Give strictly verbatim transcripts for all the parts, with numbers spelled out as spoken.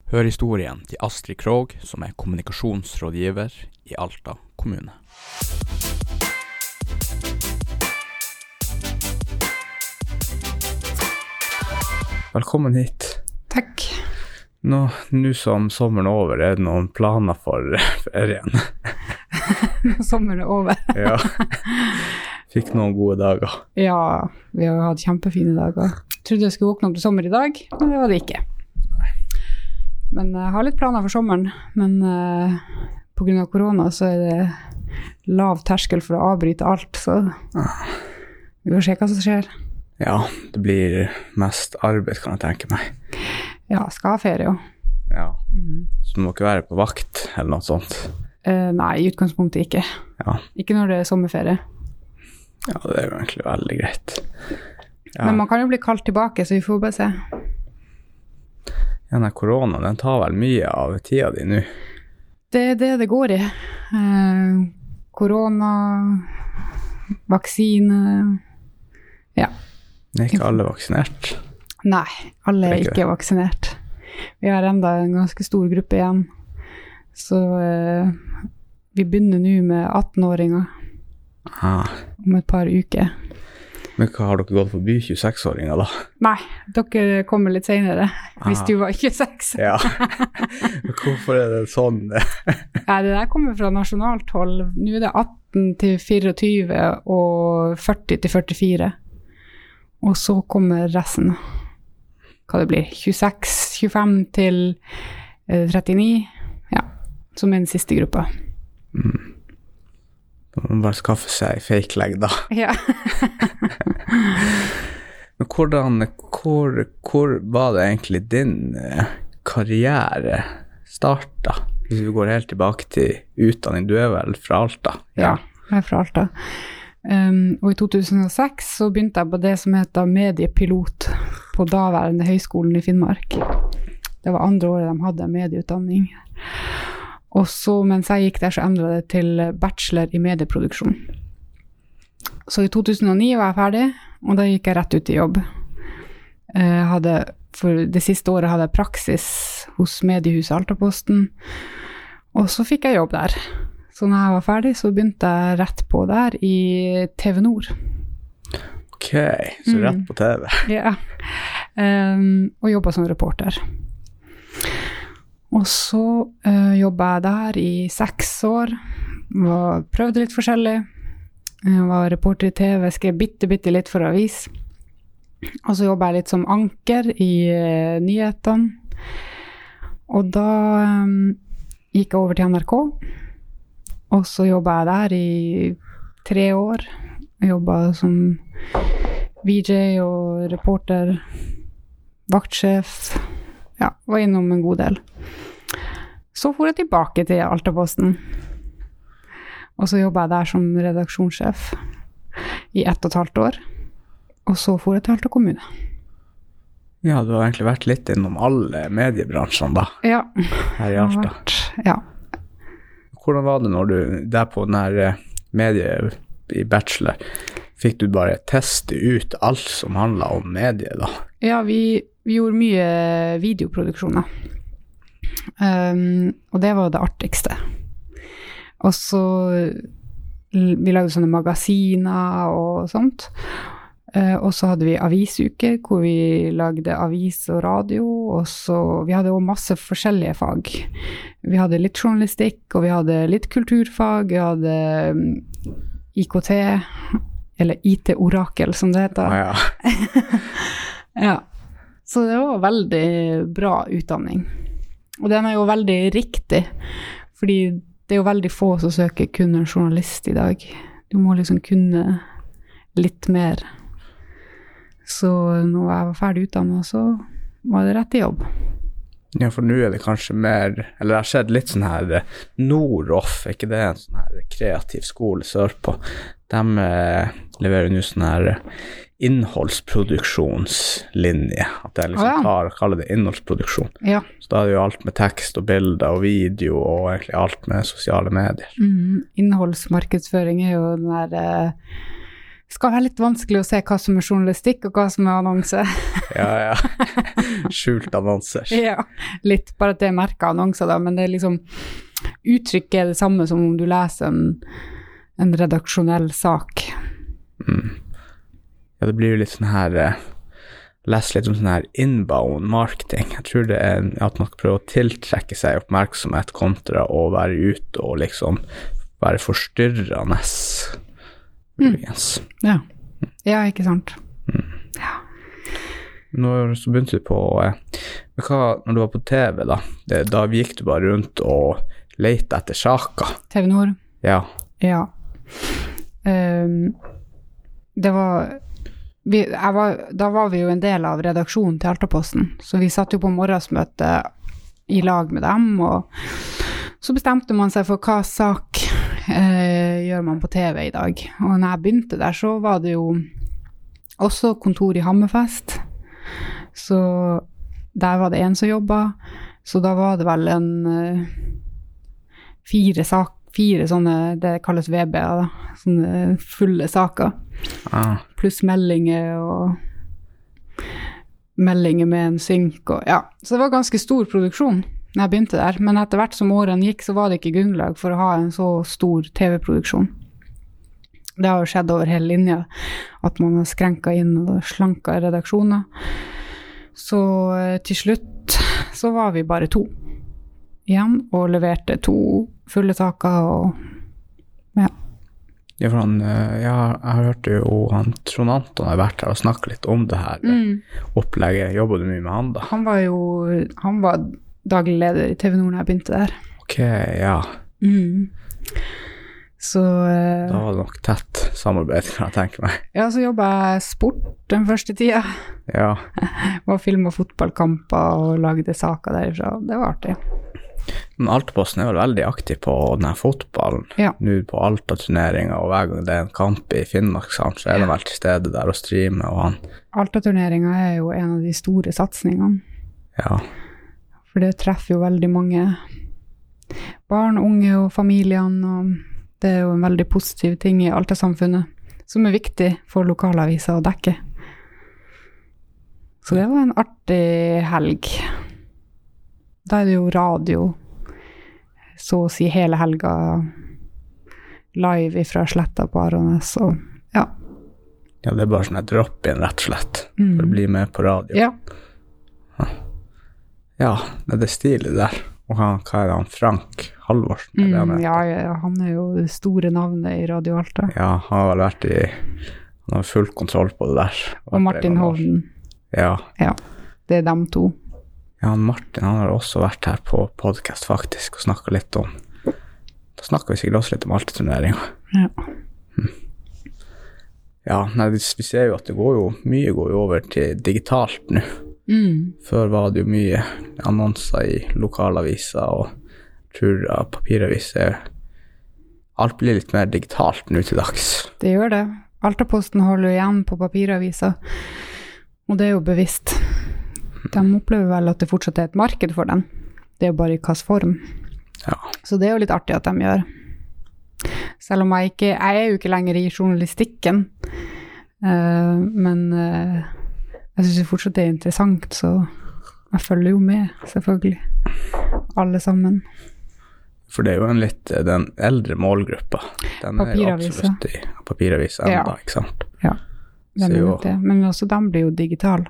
Hør historien til Astrid Krog, som er kommunikasjonsrådgiver i Alta kommune. Velkommen hit. Takk. Nå, nå som sommeren er over, er det noen planer for ferien? Sommeren er over. Ja. Fikk noen gode dager. Ja, vi har hatt kjempefine dager. Jeg trodde jeg skulle våkne opp til sommer i dag, men det var det ikke. Men jeg har litt planer for sommeren, men uh, på grunn av korona så er det lav terskel for å avbryte alt, så vi får se hva som skjer. Ja, det blir mest arbeid, kan jeg tenke meg. Ja, skal ha ferie også. Ja, mm. Så du må ikke være på vakt eller noe sånt? Uh, nei, i utgangspunktet ikke. Ja. Ikke når det er sommerferie. Ja, det er jo egentlig veldig greit. Ja. Men man kan jo bli kalt tilbake, så vi får bare se. Ja, den korona, den tar vel mye av tida di nå? Det er det det går i. Eh, korona, vaksine, ja. Er ikke alle vaksinert? Nei, alle er, er ikke, ikke vaksinert. Vi har enda en ganske stor gruppe igjen. Så eh, vi begynner nå med atten-åringer ah. om et par uker. Men hva har dere gått forbi tjueseks-åringer da? Nei, dere kommer litt senere, ah. hvis du var tjueseks. Ja, hvorfor er det sånn? Nei, det der kommer fra nasjonalt hold. Nå er det atten til fireogtyve og førti til førtifire. Og så kommer resten. Hva det blir? tjueseks, tjuefem til trettini. Ja, som er den siste gruppa. Mm. Man bare skaffe seg fake leg da. Ja. Men hvordan, hvor, hvor var det egentlig din karriere startet? Hvis vi går helt tilbake til utdanning, du er vel fra Alta? Ja, jeg er fra Alta. Um, og i to tusen og seks så begynte jeg på det som heter mediepilot på daværende høyskolen i Finnmark. Det var andre året de hadde medieutdanning. Og så, mens jeg gikk der, så endret det til bachelor i medieproduksjon. Så i to tusen og ni var jeg ferdig, og da gikk jeg rett ut i jobb. Jeg hadde, for det siste året hadde jeg praksis hos mediehuset Altaposten, og så fikk jeg jobb der. Så når jeg var ferdig, så begynte jeg rett på der i T V Nord. Ok, så rett på T V. Mm. Ja, um, og jobbet som reporter. Og så uh, jobbet jeg der i seks år, var, prøvde litt forskjellig, jeg var reporter i T V, skrev bitte, bitte litt for avis. Og så jobbet jeg litt som anker i uh, nyhetene. Og da um, gikk jeg over til N R K, og så jobbet jeg der i tre år. Jeg jobbet som V J og reporter, vaktsjef, ja, var innom en god del. Så for jeg tilbake til Altaposten. Og så jobbet jeg der som redaksjonssjef i ett og et halvt år. Og så for jeg til Alta kommune. Ja, du har egentlig vært litt innom alle mediebransjene da. Ja. Her i Alta. Vært, ja. Hvordan var det når du, der på den her medie i bachelor, fikk du bare teste ut alt som handlet om medie da? Ja, vi, vi gjorde mye videoproduksjoner. Um, og det var det artigste. Og så vi lagde sånne magasiner og sånt. Uh, og så hadde vi avisuker hvor vi lagde avis og radio, og så vi hadde også masse forskjellige fag. Vi hadde litt journalistikk, og vi hadde litt kulturfag, vi hadde um, I K T, eller I T-orakel som det heter. Ah, ja. Ja. Så det var veldig bra utdanning. Og den er jo veldig riktig, fordi det er jo veldig få som søker kun en journalist i dag. Du må liksom kunne litt mer. Så når jeg var ferdig utdannet, så var det rett i jobb. Ja, for nå er det kanskje mer, eller det har skjedd litt sånn her Noroff, er ikke det en sånn her kreativ skole sørpå? De eh, leverer nå sånn her innholdsproduksjonslinje, at jeg liksom ah, ja. tar, kaller det innholdsproduksjon. Ja. Så da er det jo alt med tekst og bilder og video og egentlig alt med sosiale medier. Mm, innholdsmarkedsføring er jo den der eh, skal være litt vanskelig å se hva som er journalistikk og hva som er annonse. Ja, ja. Skjult annonser. Ja, litt, bare at det er merket annonser da, men det er liksom, uttrykket er det samme som om du leser en, en redaksjonell sak. Mm. Ja, det blir jo litt sånn her, eh, les litt om sånn her inbound marketing. Jeg tror det er at man skal prøve å tiltrekke seg oppmerksomhet kontra å være ute og liksom være forstyrrende. Mm. Ja. Ja, ikke sant. Mm. Ja. Nå så begynte du på, eh, men hva, når du var på T V da, det, da gikk du bare rundt og lette etter saker. T V Nord? Ja. Ja. Um, det var... Vi, jeg var, da var vi jo en del av redaksjonen til Altaposten, så vi satt jo på morgensmøte i lag med dem, og så bestemte man seg for hva sak eh, gjør man på T V i dag. Og når jeg begynte der, så var det jo også kontor i Hammerfest, så der var det en som jobbet, så da var det vel en eh, fire sak, fire sånne, det kalles V B, da, sånne fulle saker. Ah. Pluss meldinger og meldinger med en synk og ja, så det var ganske stor produksjon når jeg begynte der, men etter hvert som årene gikk så var det ikke grunnlag for å ha en så stor T V-produksjon. Det har jo skjedd over hele linja at man har skrenket inn og slanket redaksjoner. Så til slutt så var vi bare to igjen og leverte to fulle saker og ja. Ja, for han, ja, jeg hørte jo han Trond Anton har vært her og snakket litt om det her mm. opplegget. Jobber du mye med han da? Han var jo, han var daglig leder i T V Nord når jeg begynte der. Ok, ja. Mm. Så... Da var det nok tett samarbeid, kan jeg tenke meg. Ja, så jobbet jeg sport den første tida. Ja. Var filmet fotballkamper og lagde saker derifra. Det var artig. Men Altaposten er vel veldig aktiv på denne fotballen. Ja. Nå på Alta-turneringen, og hver gang det er en kamp i Finnmark, så er de vel til stede der og streamer. Og han. Alta-turneringen er jo en av de store satsningene. Ja. For det treffer jo veldig mange barn, unge og familiene, og det er jo en veldig positiv ting i Alta-samfunnet, som er viktig for lokalaviser å dekke. Så det var en artig helg. Da er det jo radio, så å si hele helga, live fra Sletta på Arones, og ja. Ja, det er bare sånn et drop-in, rett og slett, mm. for å bli med på radio. Ja. Ja, det er stilig der. Og han, hva er det, han Frank Halvorsen? Mm, han ja, ja, han er jo det store navnet i Radio Alta. Ja, han har vel vært i, han har full kontroll på det der. Og Martin Hovden. Ja. Ja, det er dem to. Ja, han Martin, han har også vært her på podcast faktisk, og snakket litt om, da snakket vi sikkert også litt om Alta-turneringen. Ja. Hmm. Ja, nei, vi ser jo at det går jo, mye går jo over til digitalt nå. Mm. Før var det jo mye annonser i lokalaviser, og jeg tror at papiraviser, alt blir litt mer digitalt nå til dags. Det gjør det. Altaposten holder igjen på papiraviser, og det er jo bevisst. De opplever vel at det fortsatt er et marked for den. Det er jo bare i hvilken form. Ja. Så det er jo litt artig at de gjør. Selv om jeg ikke, jeg er jo ikke lenger i journalistikken, uh, men uh, jeg synes det fortsatt er interessant, så jeg følger jo med, selvfølgelig. Alle sammen. For det er jo en litt, den eldre målgruppa. Den er jo absolutt i papiraviser enda, ja. Ikke sant? Ja, den er jo det. Men også den blir jo digital.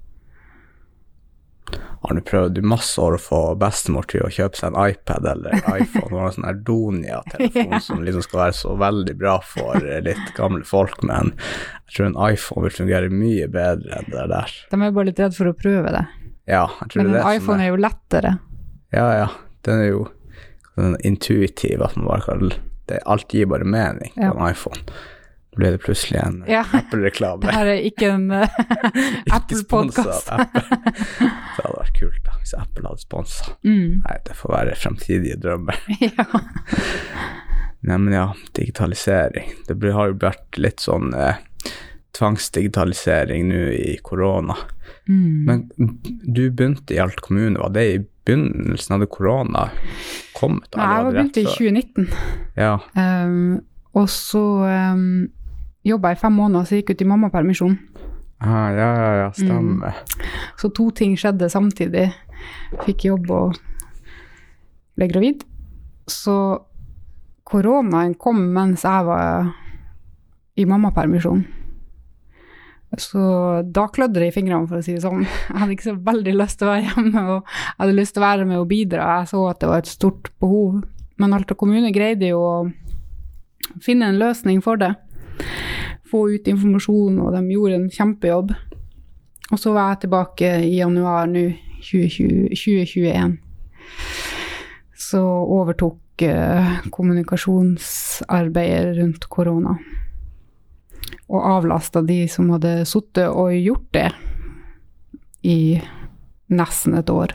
Har du prøvd i masse år å få bestemor til å kjøpe seg en iPad eller iPhone, og en sånn her Donia-telefon ja. Som liksom skal være så veldig bra for litt gamle folk, men jeg tror en iPhone vil fungere mye bedre enn det der. De er bare litt redd for å prøve det. Ja, jeg tror men det er det. Men en iPhone er. er jo lettere. Ja, ja. Den er jo den er intuitiv, at man bare kan, det, alt gir bare mening på ja. En iPhone. Da blir det plutselig en ja. Apple-reklame. Det her er ikke en uh, Apple-podcast. Apple. Det hadde vært kult da, hvis Apple hadde sponset. Mm. Nei, det får være fremtidige drømmer. Ja. Nei, men ja, digitalisering. Det har jo vært litt sånn eh, tvangsdigitalisering nå i korona. Mm. Men du begynte i Alta kommune, var det i begynnelsen av det korona kommet? Nei, jeg var begynte i tjue nitten. Ja. Um, og så um, jobbet i fem måneder, så jeg gikk ut i mammapermisjon. Ah, ja, ja, ja, stemmer. Mm. Så to ting skjedde samtidig. Fikk jobb og ble gravid. Så koronaen kom mens jeg var i mammapermisjon. Så da klødde det i fingrene, for å si det sånn. Jeg hadde ikke så veldig lyst til å være hjemme, og jeg hadde lyst til å være med og bidra. Jeg så at det var et stort behov. Men Alta kommune greide jo å finne en løsning for det. Få ut informasjon, og de gjorde en kjempejobb. Og så var jeg tilbake i januar nå, tjue tjueen. Så overtok eh, kommunikasjonsarbeidet rundt korona. Og avlastet de som hadde suttet og gjort det i nesten et år.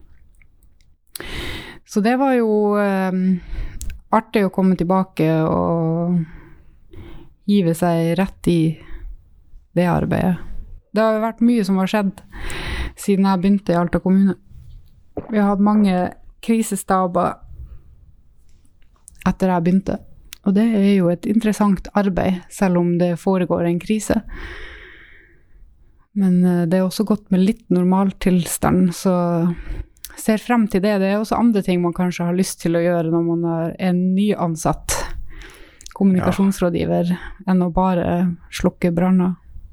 Så det var jo eh, artig å komme tilbake og hive seg rett i det arbeidet. Det har vært mye som har skjedd siden jeg begynte i Alta kommune. Vi har hatt mange krisestaber etter jeg begynte. Og det er jo et interessant arbeid, selv om det foregår en krise. Men det er også godt med litt normaltilstand, så ser frem til det. Det er også andre ting man kanskje har lyst til å gjøre når man er en nyansatt kommunikasjonsrådgiver, ja, enn å bare slukke branner.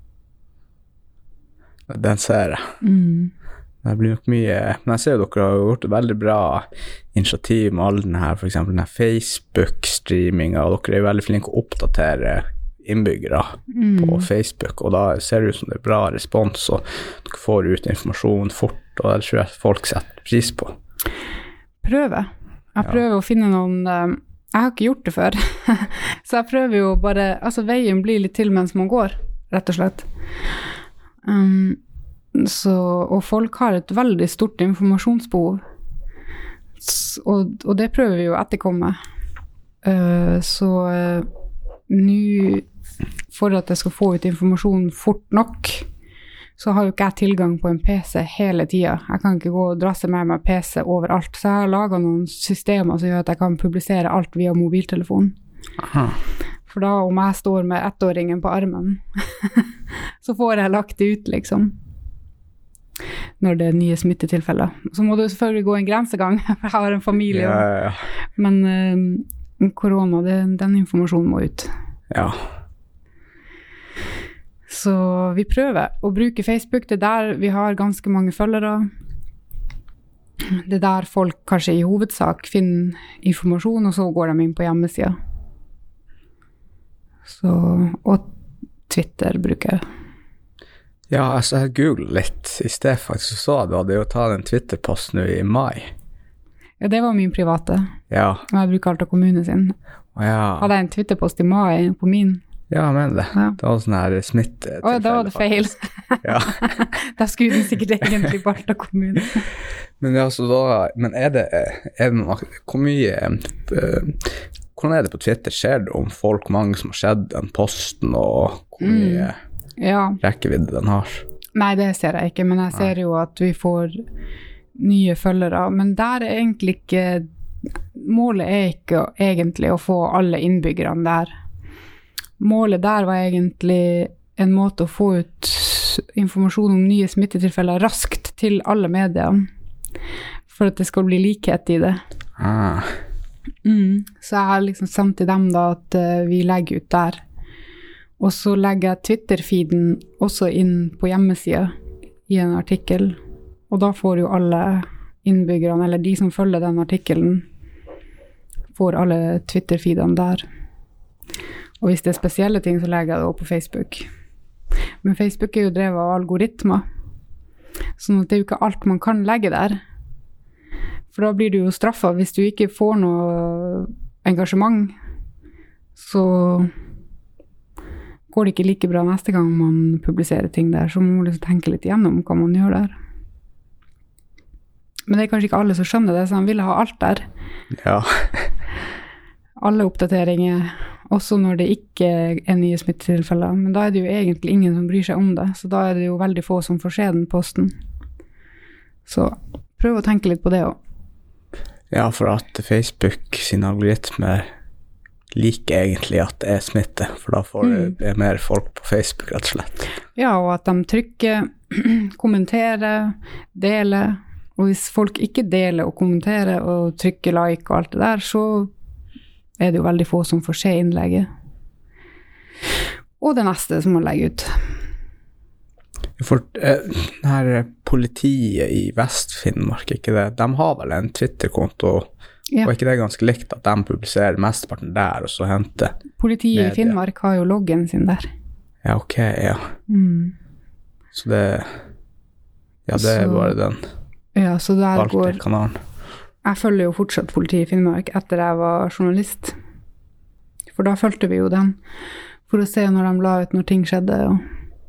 Den ser jeg. Mm. Det blir nok mye, men jeg ser jo dere har gjort et veldig bra initiativ med all den her, for eksempel den her Facebook-streamingen, og dere er jo veldig flinke å oppdatere innbyggere mm. på Facebook, og da ser det ut som det er bra respons, og dere får ut informasjon fort, og det tror jeg folk setter pris på. Prøve. Jeg prøver ja. å finne noen, jeg har ikke gjort det før, så jeg prøver jo bare, altså veien blir litt til mens man går, rett og slett. Um, Så, og folk har et veldig stort informasjonsbehov, og, og det prøver vi jo å etterkomme. Uh, så uh, nå, for at jeg skal få ut informasjon fort nok, så har jo ikke jeg tilgang på en P C hele tiden. Jeg kan ikke gå og drasse med meg P C overalt, så jeg har laget noen systemer som gjør at jeg kan publisere alt via mobiltelefon. Aha. For da, om jeg står med ettåringen på armen, så får jeg lagt det ut, liksom. Når det er nye smittetilfeller. Så må du selvfølgelig gå en grensegang, for jeg har en familie. Ja, ja, ja. Men uh, korona, det, den informasjonen må ut. Ja. Så vi prøver å bruke Facebook. Det er der vi har ganske mange følgere. Det er der folk kanskje i hovedsak finner informasjon, og så går de inn på hjemmesida. Så, og Twitter bruker jeg. Ja, altså jeg googlet litt i sted faktisk, så så du hadde jo tatt en Twitter-post nå i mai. Ja, det var min private. Ja. Og jeg bruker Alta kommune sin. Ja. Hadde jeg en Twitter-post i mai på min? Ja, jeg mener det. Ja. Det var sånn her smitte. Å, da var det feil. Ja. Da skulle den sikkert egentlig på Alta kommune. Men ja, så da, men er det, er det noe, hvor mye, uh, hvordan er det på Twitter? Ser du om folk, mange som har sett den posten, og hvor mye... Mm. Ja. rekkevidde den har? Nei, det ser jeg ikke, men jeg ser jo at vi får nye følgere, men der er egentlig ikke, målet er ikke egentlig å få alle innbyggerne der. Målet der var egentlig en måte å få ut informasjon om nye smittetilfeller raskt til alle mediene, for at det skal bli likhet i det. Ah. Mm. Så jeg har liksom sendt til dem da at uh, vi legger ut der. Og så legger jeg Twitter-feeden også inn på hjemmesida i en artikkel. Og da får jo alle innbyggerne, eller de som følger den artikkelen, får alle Twitter-feedene der. Og hvis det er spesielle ting, så legger jeg det også på Facebook. Men Facebook er jo drevet av algoritmer. Sånn at det er jo ikke alt man kan legge der. For da blir du jo straffet. Hvis du ikke får noe engasjement, så... går det ikke like bra neste gang man publiserer ting der, så man må liksom tenke litt igjennom hva man gjør der. Men det er kanskje ikke alle som skjønner det, så han vil ha alt der. Ja. Alle oppdateringer, også når det ikke er nye smittetilfeller, men da er det jo egentlig ingen som bryr seg om det, så da er det jo veldig få som får se den posten. Så prøv å tenke litt på det også. Ja, for at Facebook sin algoritmer liker egentlig at det er smitte, for da får Mm. det mer folk på Facebook, rett og slett. Ja, og at de trykker, kommenterer, deler. Og hvis folk ikke deler og kommenterer og trykker like og alt det der, så er det jo veldig få som får se innlegget. Og det neste som man legger ut. For eh, det her politiet i Vest-Finnmark, ikke det? De har vel en Twitter-konto, Ja. og ikke det ganske likt at de publiserer mesteparten der, og så henter Politiet media. i Finnmark har jo loggen sin der. Ja, ok, ja. Mm. Så det, ja, det er Så- bare den Ja, så der valgte går... kanalen. Jeg følger jo fortsatt politiet i Finnmark etter jeg var journalist. For da følte vi jo dem, for å se når de la ut når ting skjedde. Og...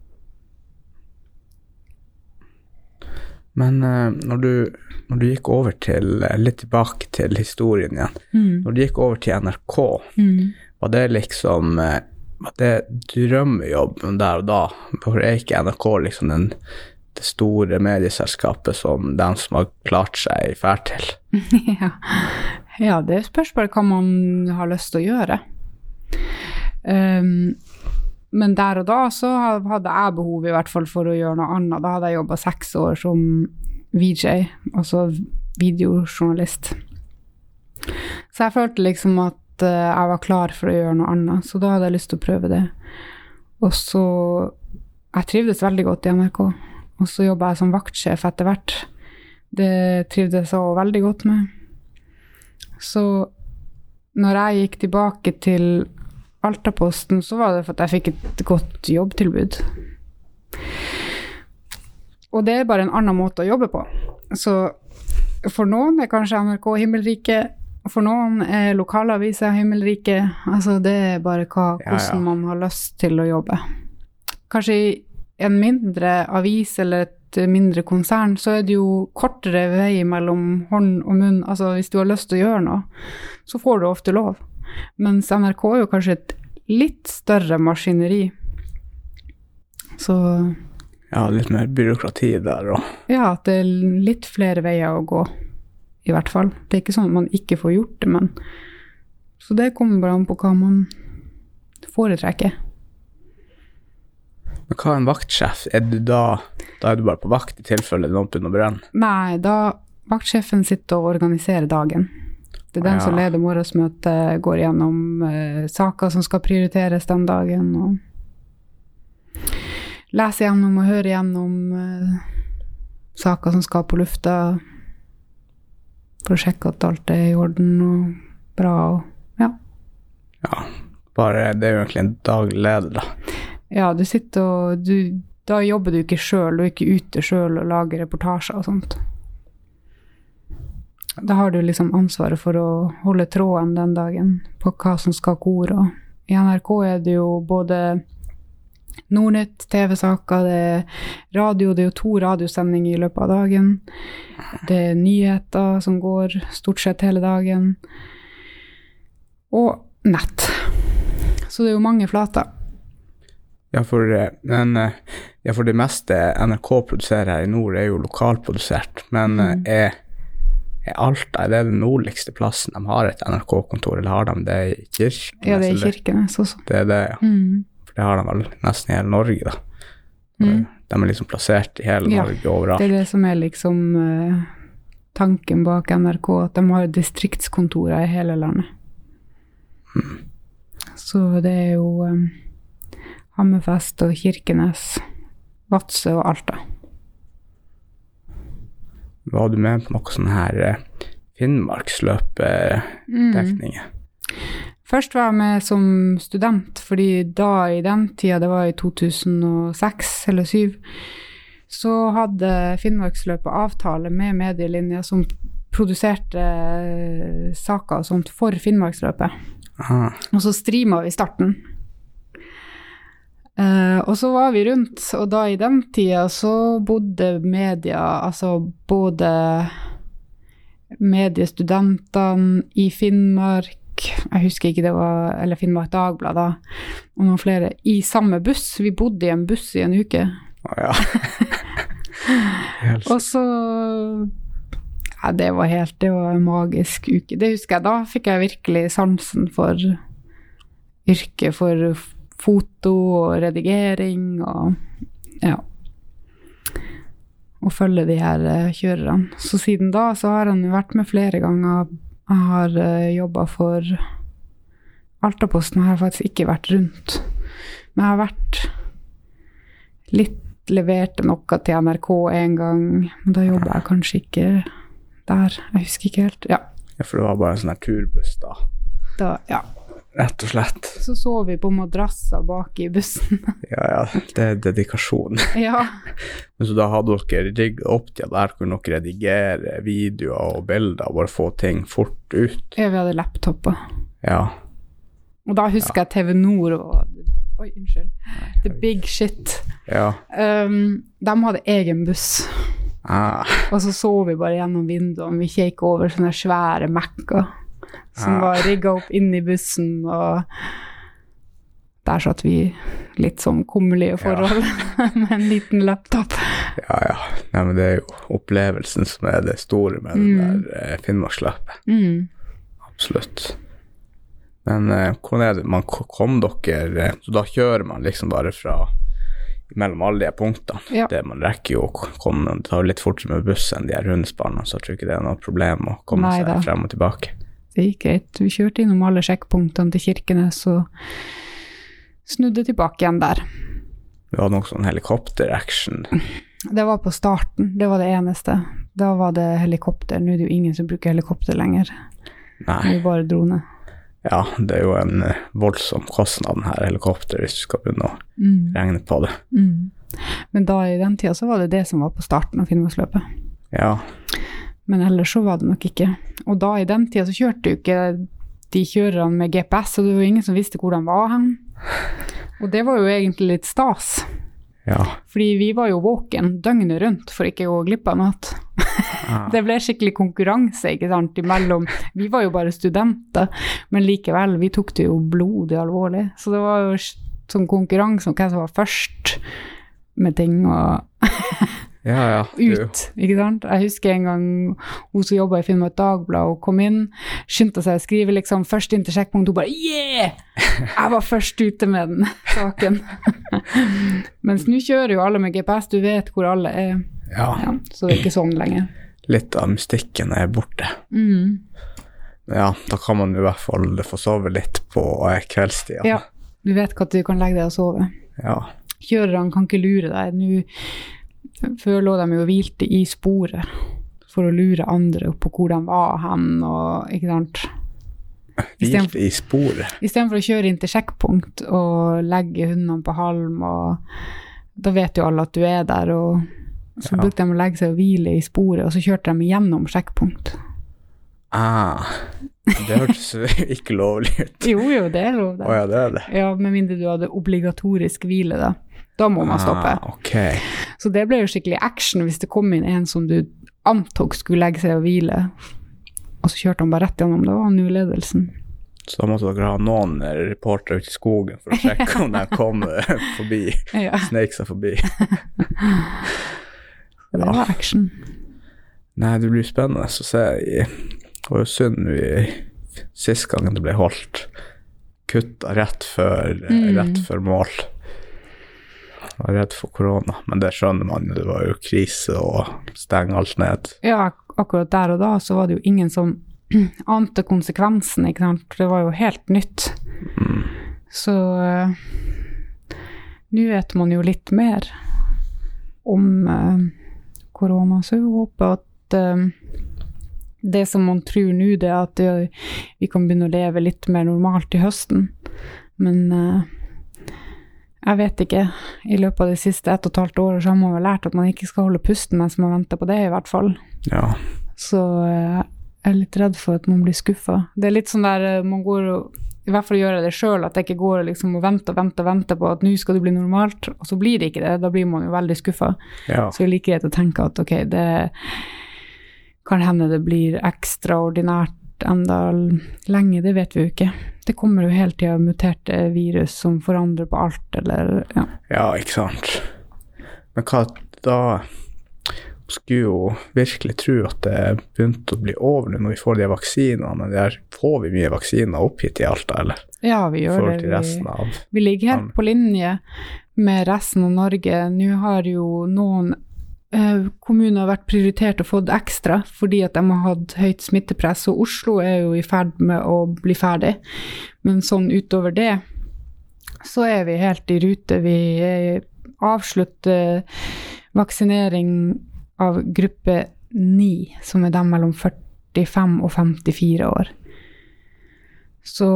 Men eh, når, du, når du gikk over til, eh, litt tilbake til historien igjen, Mm. når du gikk over til N R K, Mm. var det liksom, eh, var det drømmejobben der og da? For er ikke N R K liksom den, det store medieselskapet som den som har klart seg fælt til? ja. ja, det spørs bare hva man har lyst til å gjøre. Um, men der og da så hadde jeg behov i hvert fall for å gjøre noe annet. Da hadde jeg jobbet seks år som V J, altså videojournalist. Så jeg følte liksom at uh, jeg var klar for å gjøre noe annet, så da hadde jeg lyst til å prøve det. Og så, jeg trivdes veldig godt i N R K, og så jobbet jeg som vaktsjef etter hvert. Det trivdes jeg også veldig godt med. Så når jeg gikk tilbake til Altaposten, så var det for at jeg fikk et godt jobbtilbud. Og det er bare en annen måte å jobbe på. Så for noen er kanskje N R K himmelrike, for noen er lokalaviser himmelrike. Altså det er bare hva, hvordan Ja, ja. man har lyst til å jobbe. Kanskje i en mindre avis eller et mindre konsern, så er det jo kortere vei mellom hånd og munn. Altså hvis du har lyst til å gjøre noe, så får du ofte lov. Mens N R K er jo kanskje et litt større maskineri. Så Ja, litt mer byråkrati der, og ja, at det er litt flere veier å gå, i hvert fall. Det er ikke sånn at man ikke får gjort det, men så det kommer bare an på hva man foretrekker. Men hva er en vaktsjef? Er du da, da er du bare på vakt i tilfelle noen begynner å brenne? Nei, da vaktsjefen sitter og organiserer dagen. Det er den Ja. som leder morgensmøtet, går gjennom eh, saker som skal prioriteres den dagen, og leser gjennom og hører gjennom eh, saker som skal på lufta, for å sjekke at alt er i orden og bra, og ja. Ja, bare det er jo egentlig en daglig leder da. Ja, du sitter og du, da jobber du ikke selv, du er ikke ute selv og lager reportasjer og sånt. Da har du liksom ansvaret for å holde tråden den dagen på hva som skal gå. Og i N R K er det jo både Nordnytt, T V-saker, det er radio, det er jo to radiosendinger i løpet av dagen. Det er nyheter som går stort sett hele dagen. Og nett. Så det er jo mange flater. Ja, for, eh, men, eh, ja, for det meste N R K produserer her i nord er jo lokalprodusert, men Mm. eh, er, er Alta, er det den nordligste plassen de har et N R K-kontor, eller har de det i Kirkenes? Ja, det er i eller? Kirkenes også. Det er det, ja. Mm. For det har de vel nesten i hele Norge da. Mm. De er liksom plassert i hele Ja, Norge overalt. Det er det som er liksom eh, tanken bak N R K, at de har distriktskontorer i hele landet. Mm. Så det er jo um, Hammerfest og Kirkenes, Vadsø og Alta. Var du med på noe sånn her eh, Finnmarksløp-dekninger? Mm. Først var jeg med som student, fordi da i den tida, det var i to tusen og seks eller to tusen og syv, så hadde Finnmarksløpet avtale med medielinjer som produserte eh, saker og sånt for Finnmarksløpet. Aha. Og så streamet vi starten. Uh, og så var vi rundt, og da i den tida så bodde media, altså både mediestudentene i Finnmark, jeg husker ikke det var, eller Finnmark Dagblad da, og noen flere, i samme buss. Vi bodde i en buss i en uke. Å, ja. Helt. Og så, ja, det var helt, det var en magisk uke. Det husker jeg, da fikk jeg virkelig sansen for yrke for foto og redigering og ja. Og følge de her uh, kjørerne. Så siden da så har han jo vært med flere ganger. Jeg har uh, jobbet for Altaposten, har jeg faktisk ikke vært rundt. Men jeg har vært litt levert noe til N R K en gang, men da jobber jeg kanskje ikke der. Jeg husker ikke helt. Ja. Ja, for det var bare en sånn her turbuss da. Da, ja. Rett og slett. Så sov vi på madrasser bak i bussen. Ja, ja, det er dedikasjon. Ja. Men så da hadde dere rigget opp til at der kunne dere redigere videoer og bilder og bare få ting fort ut. Ja, vi hadde laptopper. Ja. Og da husker ja. jeg T V Nord og... Oi, unnskyld. The big shit. Ja. Um, de hadde egen buss. Ah. Og så så vi bare gjennom vinduene. Vi kjekk over sånne svære Mac-er som var rigget opp inn i bussen, og der satt vi litt som kummelige forhold ja. med en liten laptop. Ja, ja. Nei, men det er jo opplevelsen som er det store med mm. det der eh, Finnmarksløpet. Mm. Absolutt. Men eh, hvordan er det? Man kom dere, så da kjører man liksom bare fra mellom alle de punktene. Ja. Det man rekker jo å komme, det tar litt fortere med bussen enn de her hundespanene, så jeg tror ikke det er noe problem å komme Nei, seg da. frem og tilbake. Det gikk greit. Vi kjørte innom alle sjekkpunktene til Kirkenes og snudde tilbake igjen der. Det var noe sånn helikopter-action. Det var på starten, det var det eneste. Da var det helikopter. Nå er det jo ingen som bruker helikopter lenger. Nei. Det er bare drone. Ja, det er jo en voldsom kostnad den her helikopter hvis du skal begynne å mm. regne på det. Mm. Men da i den tiden så var det det som var på starten av Finnmarksløpet. Ja. Men ellers så var det nok ikke. Og da i den tiden så kjørte jo ikke de kjørerne med G P S, og det var jo ingen som visste hvor de var hen. Og det var jo egentlig litt stas. Ja. Fordi vi var jo våken døgnet rundt for ikke å gå glipp av natt. Ah. Det ble skikkelig konkurranse, ikke sant, imellom. Vi var jo bare studenter, men likevel, vi tok det jo blodig alvorlig. Så det var jo sånn konkurranse om hvem som var først med ting og... Ja, ja. Ut, ikke sant? Jeg husker en gang hun som jobbet i Finnmark Dagblad og kom inn, skyndte seg å skrive liksom først inn til sjekkpunkt, hun bare, yeah! Jeg var først ute med den saken. Mens nå kjører jo alle med G P S, du vet hvor alle er. Ja. Ja, så det er ikke sånn lenger. Litt av mystikken er borte. Mm. Ja, da kan man i hvert fall få sove litt på kveldstiden. Ja, du vet hva du kan legge deg og sove. Ja. Kjørerne kan ikke lure deg. Nå før lå de jo hvilte i sporet for å lure andre på hvor de var hen, og ikke sant? Hvilte i sporet? I stedet for å kjøre inn til sjekkpunkt og legge hundene på halm, og da vet jo alle at du er der, og så ja. brukte de å legge seg og hvile i sporet, og så kjørte de gjennom sjekkpunkt. Ah, det hørtes ikke lovlig ut. Jo, jo, det er lov det. Åja, det er det. Ja, med mindre du hadde obligatorisk hvile da. Da må man stoppe. Ah, ok. Så det ble jo skikkelig action hvis det kom inn en som du antok skulle legge seg og hvile, og så kjørte han bare rett gjennom. Det var han jo ledelsen. Så da måtte dere ha noen reportere ut i skogen for å sjekke om de kom forbi, ja. snek seg forbi. Det var ja. action. Nei, det blir spennende å se. Det var jo synd vi sist gang det ble holdt kutta rett før, mm. rett før mål. Jeg var redd for korona, men det skjønner man jo, det var jo krise og stenge alt ned. Ja, akkurat der og da så var det jo ingen som ante konsekvensen, ikke sant? Det var jo helt nytt. Mm. Så uh, nå vet man jo litt mer om uh, korona, så jeg håper at uh, det som man tror nå, det er at det, vi kan begynne å leve litt mer normalt i høsten. Men... Uh, Jeg vet ikke, i løpet av de siste ett og et halvt år så har man vel lært at man ikke skal holde pusten mens man venter på det i hvert fall. Ja. Så jeg er litt redd for at man blir skuffet. Det er litt sånn der man går og, i hvert fall gjør det selv, at jeg ikke går liksom og venter og venter og venter på at nå skal det bli normalt, og så blir det ikke det, da blir man jo veldig skuffet. Ja. Så det er like greit å tenke at ok, det kan hende det blir ekstraordinært enda lenge, det vet vi jo ikke. Det kommer jo hele tiden muterte virus som forandrer på alt, eller ja. Ja, ikke sant. Men hva da, skulle jo virkelig tro at det begynte å bli over når vi får de vaksinene, men der får vi mye vaksiner oppgitt i Alta, eller? Ja, vi gjør det. Vi, vi ligger helt på linje med resten av Norge. Nå har jo noen eh, kommuner vært prioritert og fått ekstra, fordi at de har hatt høyt smittepress, og Oslo er jo i ferd med å bli ferdig. Men sånn utover det, så er vi helt i rute. Vi avslutter vaksinering av gruppe ni, som er dem mellom førtifem og femtifire år. Så,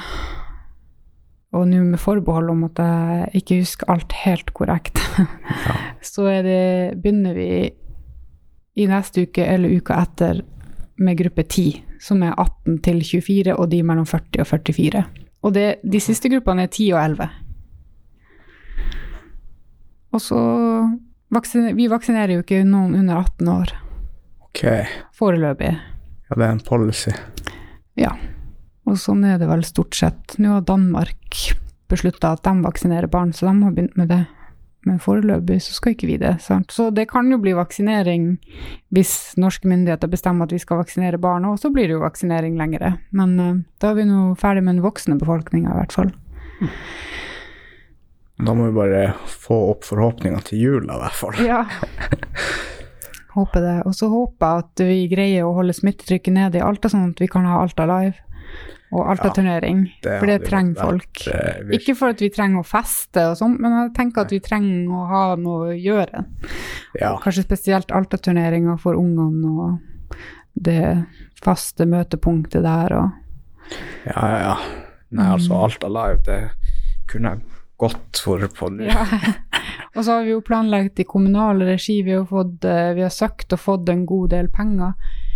og nå med forbehold om at jeg ikke husker alt helt korrekt, ja. Så er det, begynner vi i neste uke eller uka etter med gruppe ti, som er atten til tjuefire, og de mellom førti og førtifire. Og det, de siste gruppene er ti og elleve. Og så vaksiner, vi vaksinerer jo ikke noen under atten år. Ok. Foreløpig. Ja, det er en policy. Ja. Og sånn er det vel stort sett. Nå har Danmark besluttet at de vaksinerer barn, så de har begynt med det. Men foreløpig så skal ikke vi det. Sant? Så det kan jo bli vaksinering hvis norske myndigheter bestemmer at vi skal vaksinere barn, og så blir det jo vaksinering lengre. Men uh, da er vi nå ferdig med den voksne befolkningen i hvert fall. Mm. Da må vi bare få opp forhåpninger til jul i hvert fall. Ja. Håper det. Og så håper jeg at vi greier å holde smittetrykket nede i Alta, sånn at vi kan ha Alta live. Og Alta-turnering, ja, for det trenger folk. Vært, ikke for at vi trenger å feste og sånt, men jeg tenker at vi trenger å ha noe å gjøre. Ja. Kanskje spesielt Alta-turneringer for ungene og det faste møtepunktet der. Og ja, ja, ja. Nei, altså Alta live, det kunne jeg godt for på nå. Ja. Og så har vi jo planlagt i kommunal regi, vi har, fått, vi har søkt og fått en god del penger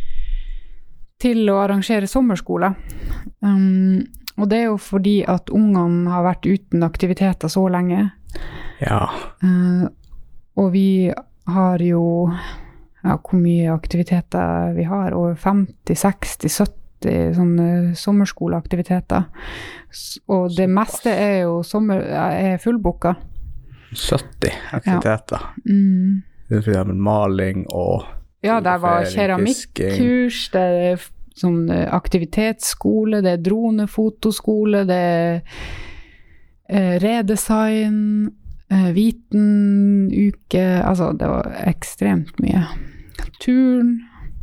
til å arrangere sommerskoler. Um, og det er jo fordi at ungene har vært uten aktiviteter så lenge. Ja. Uh, og vi har jo, ja, hvor mye aktiviteter vi har, over femti, seksti, sytti sånne sommerskoleaktiviteter. Og det meste er jo sommer, er fullboka. sytti aktiviteter. Ja. Mm. Det er for eksempel maling og ja, der var keramikkurs, det er sånn aktivitetsskole, det er dronefotoskole, det er eh, redesign, eh, vitenuke, altså det var ekstremt mye. Turn.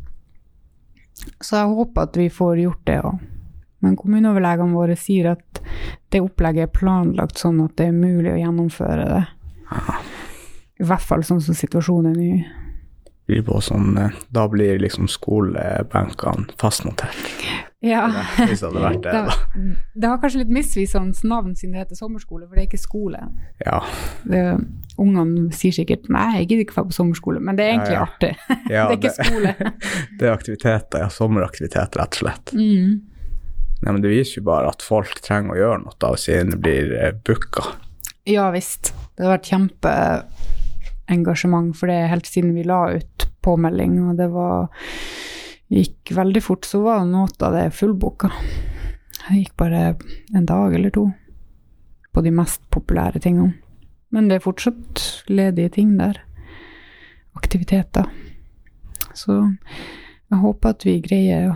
Så jeg håper at vi får gjort det også. Men kommuneoverlegene våre sier at det opplegget er planlagt sånn at det er mulig å gjennomføre det. I hvert fall sånn som situasjonen er ny. Blir på sånn, da blir liksom skolebenkene fastmontert. Ja, det, hvis det hadde vært det, da. Det, det har kanskje litt misvisende navn siden det heter sommerskole, for det er ikke skole. Ja. Det, ungene sier sikkert, nei, jeg gidder ikke få på sommerskole, men det er egentlig ja, ja. artig. Ja, det er ikke det, skole. Det er aktiviteter, ja, sommeraktiviteter rett og slett. Mm. Nei, men det viser jo bare at folk trenger å gjøre noe da, siden det blir booka. Ja, visst. Det har vært kjempe engasjement for det helt siden vi la ut påmelding, og det var gikk veldig fort, så var noe av det fullboka. Det gikk bare en dag eller to på de mest populære tingene. Men det er fortsatt ledige ting der. Aktiviteter. Så jeg håper at vi greier å,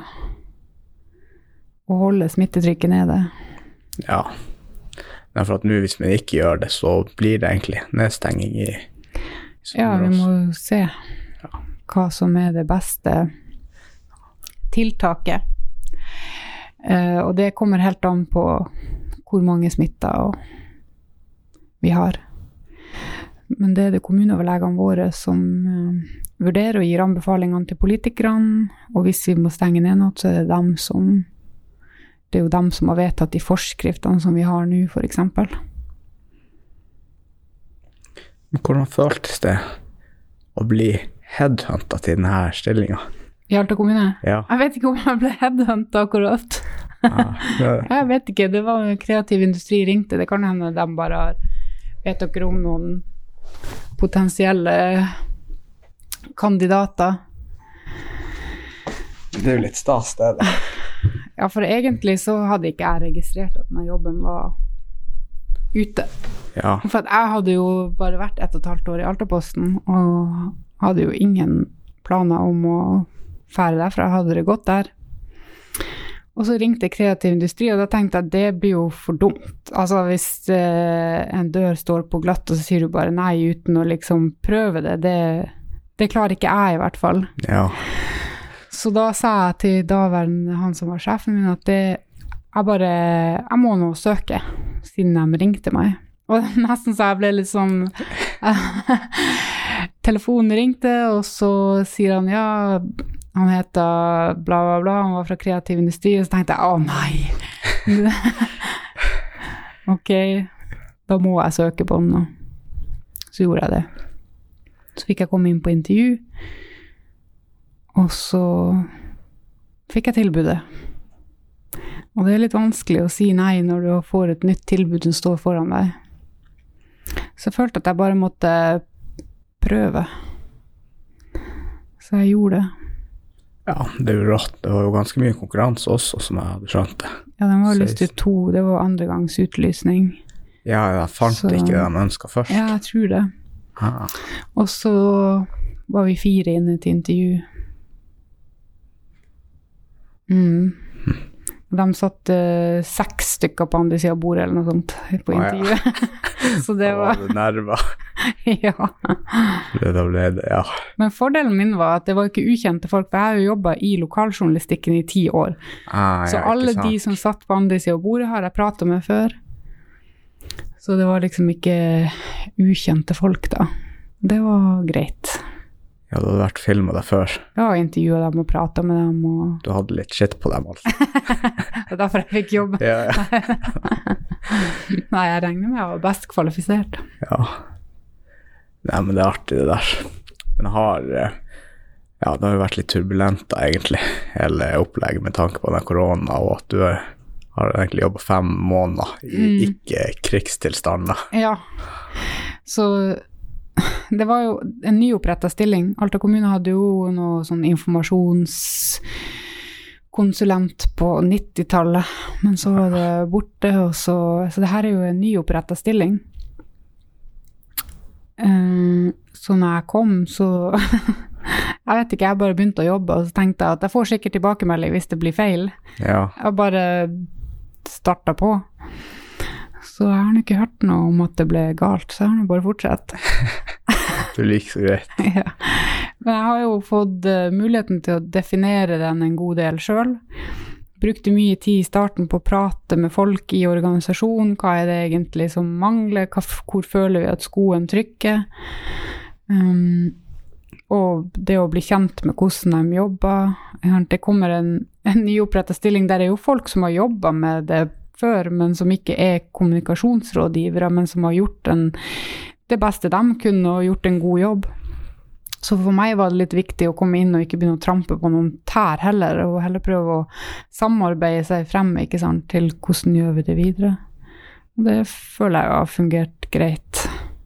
å holde smittetrykket nede. Ja. Men for at nå, hvis vi ikke gjør det, så blir det egentlig nedstenging i ja, vi må se hva som er det beste tiltaket. Eh, og det kommer helt an på hvor mange smitter vi har. Men det er det kommuneoverlegene våre som eh, vurderer og gir anbefalingene til politikerne, og hvis vi må stenge ned noe, så er det dem som det er jo dem som har vedtatt de forskriftene som vi har nå, for eksempel. Hvordan føltes det å bli headhuntet til denne stillingen? I Alta kommune? Ja. Jeg vet ikke om jeg ble headhuntet akkurat. Ja, det... Jeg vet ikke, det var en kreativ industri ringte. Det kan hende de bare har vet dere om noen potensielle kandidater. Det er jo litt stas, det da. Ja, for egentlig så hadde ikke jeg registrert at denne jobben var ute. Ja. For at jeg hadde jo bare vært ett og et halvt år i Altaposten, og hadde jo ingen planer om å fære derfra, jeg hadde det godt der. Og så ringte kreativ industri, og da tenkte jeg at det blir jo for dumt. Altså hvis eh, en dør står på glatt, og så sier du bare nei uten å liksom prøve det, det, det klarer ikke jeg i hvert fall. Ja. Så da sa jeg til daværende han som var sjefen min, at det, jeg bare, jeg må nå søke, siden de ringte meg. Og nesten så jeg ble litt sånn, telefonen ringte, og så sier han, ja, han heter bla bla bla, han var fra kreativ industri, og så tenkte jeg, å nei, ok, da må jeg søke på den, og så gjorde jeg det. Så fikk jeg komme inn på intervju, og så fikk jeg tilbudet. Og det er litt vanskelig å si nei når du får et nytt tilbud som står foran deg. Så jeg følte at jeg bare måtte prøve. Så jeg gjorde det. Ja, det er jo rått. Det var jo ganske mye konkurranse også, som jeg hadde skjønt det. Ja, de var lyst til to. Det var andre gangs utlysning. Ja, jeg fant så, ikke det de ønsket først. Ja, jeg tror det. Ah. Og så var vi fire inne til intervju. Mm. De satt uh, seks stykker på andre siden av bordet eller noe sånt på intervjuet. Ah, ja. Så det var... Da var det nerver. Ja. Det ble det, ja. Men fordelen min var at det var ikke ukjente folk, for jeg har jo jobbet i lokaljournalistikken i ti år. Ah, ja, så alle de som satt på andre siden av bordet har jeg pratet med før. Så det var liksom ikke ukjente folk da. Det var greit. Ja, du hadde vært filmet deg før. Ja, intervjuet dem og pratet med dem. Og... Du hadde litt shit på dem altså. Det er derfor jeg fikk jobb. Ja, ja. Nei, jeg regner med jeg var best kvalifisert. Ja. Nei, men det er artig det der. Men jeg har, ja, det har jo vært litt turbulent da, egentlig, hele opplegget med tanke på den korona, og at du har egentlig jobbet fem måneder i mm. ikke-krigstilstander. Ja, så... Det var jo en nyopprettet stilling. Alta kommune hadde jo noe sånn informasjonskonsulent på nittitallet, men så var det borte, og så, så det her er jo en nyopprettet stilling. Uh, så når jeg kom, så jeg vet ikke, jeg bare begynte å jobbe, og så tenkte jeg at jeg får sikkert tilbakemelding hvis det blir feil. Ja. Jeg bare startet på. Så jeg har ikke hørt noe om at det ble galt, så jeg har bare fortsatt. Du liker så greit. Ja. Men jeg har jo fått uh, muligheten til å definere den en god del selv. Brukte mye tid i starten på å prate med folk i organisasjonen. Hva er det egentlig som mangler? Hva, hvor føler vi at skoen trykker? Um, og det å bli kjent med hvordan de jobber. Det kommer en, en nyopprettet stilling der det er jo folk som har jobbet med det før, men som ikke er kommunikasjonsrådgivere, men som har gjort en, det beste de kunne og gjort en god jobb. Så for meg var det litt viktig å komme inn og ikke begynne å trampe på noen tær heller, og heller prøve å samarbeide seg frem, ikke sant, til hvordan gjør vi det videre. Og det føler jeg har fungert greit.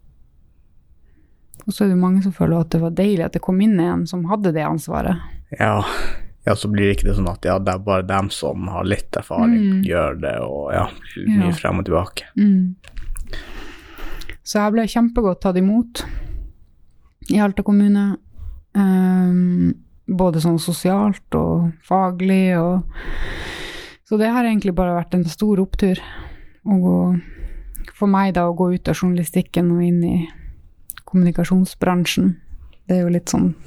Og så er det mange som føler at det var deilig at det kom inn en som hadde det ansvaret. Ja, ja, så blir det ikke det sånn at ja, det er bare dem som har litt erfaring, mm. gjør det, og ja, blir mye ja. frem og tilbake. Mm. Så jeg ble kjempegodt tatt imot i Alta kommune, um, både sånn sosialt og faglig, og så det har egentlig bare vært en stor opptur å gå, for meg da å gå ut av journalistikken og inn i kommunikasjonsbransjen. Det er jo litt sånn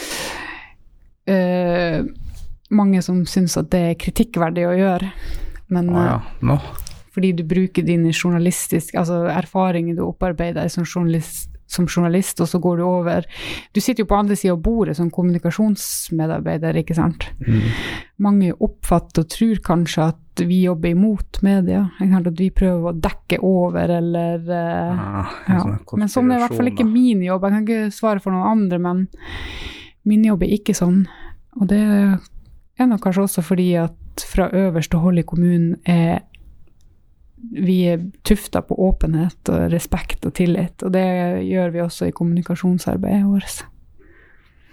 uh, mange som synes at det er kritikkverdig å gjøre, men ah, ja. no. fordi du bruker dine journalistiske, altså erfaringer du opparbeider som journalist, som journalist, og så går du over, du sitter jo på andre siden av bordet som kommunikasjonsmedarbeider, ikke sant? Mm. Mange oppfatter og tror kanskje at vi jobber imot media, at vi prøver å dekke over, eller ah, ja. Men sånn er i hvert fall ikke min jobb, jeg kan ikke svare for noen andre, men min jobb er ikke sånn, og det er nok kanskje også fordi at fra øverste hold i kommunen er vi er tuftet på åpenhet og respekt og tillit, og det gjør vi også i kommunikasjonsarbeidet vårt.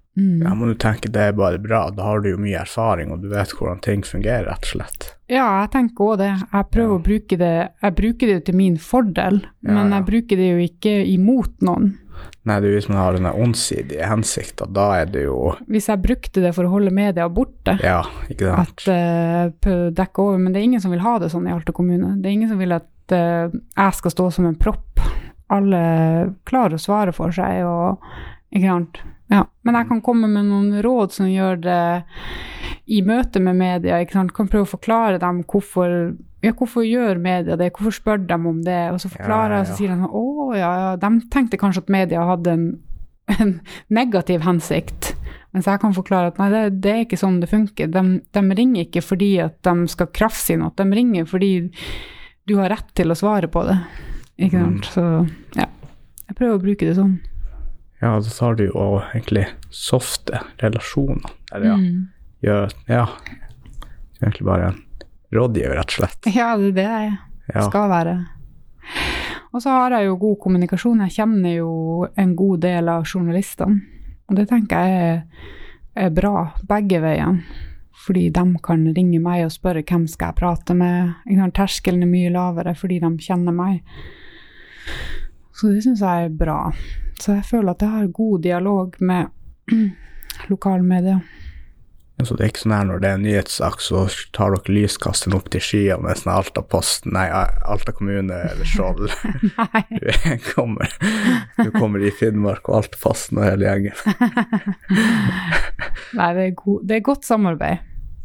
Mm. Ja, men du tenker det er bare bra, da har du jo mye erfaring, og du vet hvordan ting fungerer, rett og slett. Ja, jeg tenker også det. Jeg prøver ja. å bruke det, jeg bruker det jo til min fordel, ja, men jeg ja. bruker det jo ikke imot noen. Nei, det er jo hvis man har denne åndsidige hensikten, da er det jo... Hvis jeg brukte det for å holde media borte, ja, ikke sant. At uh, dekke over, men det er ingen som vil ha det sånn i Alta kommune. Det er ingen som vil at uh, jeg skal stå som en propp. Alle klarer å svare for seg, og ikke sant? Ja, men jeg kan komme med noen råd som gjør det i møte med media, ikke sant? Kan prøve å forklare dem hvorfor, ja, hvorfor gjør media det, hvorfor spør de om det, og så forklarer jeg, ja, ja. Og så sier de, å ja, ja, de tenkte kanskje at media hadde en, en negativ hensikt, men så jeg kan forklare at nei, det, det er ikke sånn det funker, de, de ringer ikke fordi at de skal krafse i noe, de ringer fordi du har rett til å svare på det, ikke sant? Mm. Så ja, jeg prøver å bruke det sånn. Ja, så tar du jo egentlig softe relasjoner, eller ja, mm. gjør, ja, egentlig bare en rådgiver, rett og slett. Ja, det er det jeg ja. skal være. Og så har jeg jo god kommunikasjon, jeg kjenner jo en god del av journalistene, og det tenker jeg er, er bra, begge veiene, fordi de kan ringe meg og spørre hvem skal jeg prate med, terskelen er mye lavere fordi de kjenner meg. Så det synes jeg er bra. Så jeg føler at jeg har god dialog med lokalmedia. Ja, så det er ikke sånn her når det er en nyhetssak, så tar dere lyskasten opp til skyen med sånn Alta-posten, nei, Alta kommune eller Skjold. Nei. Du kommer, du kommer i Finnmark og Alta-posten og hele gjengen. Nei, det er, god, det er godt samarbeid.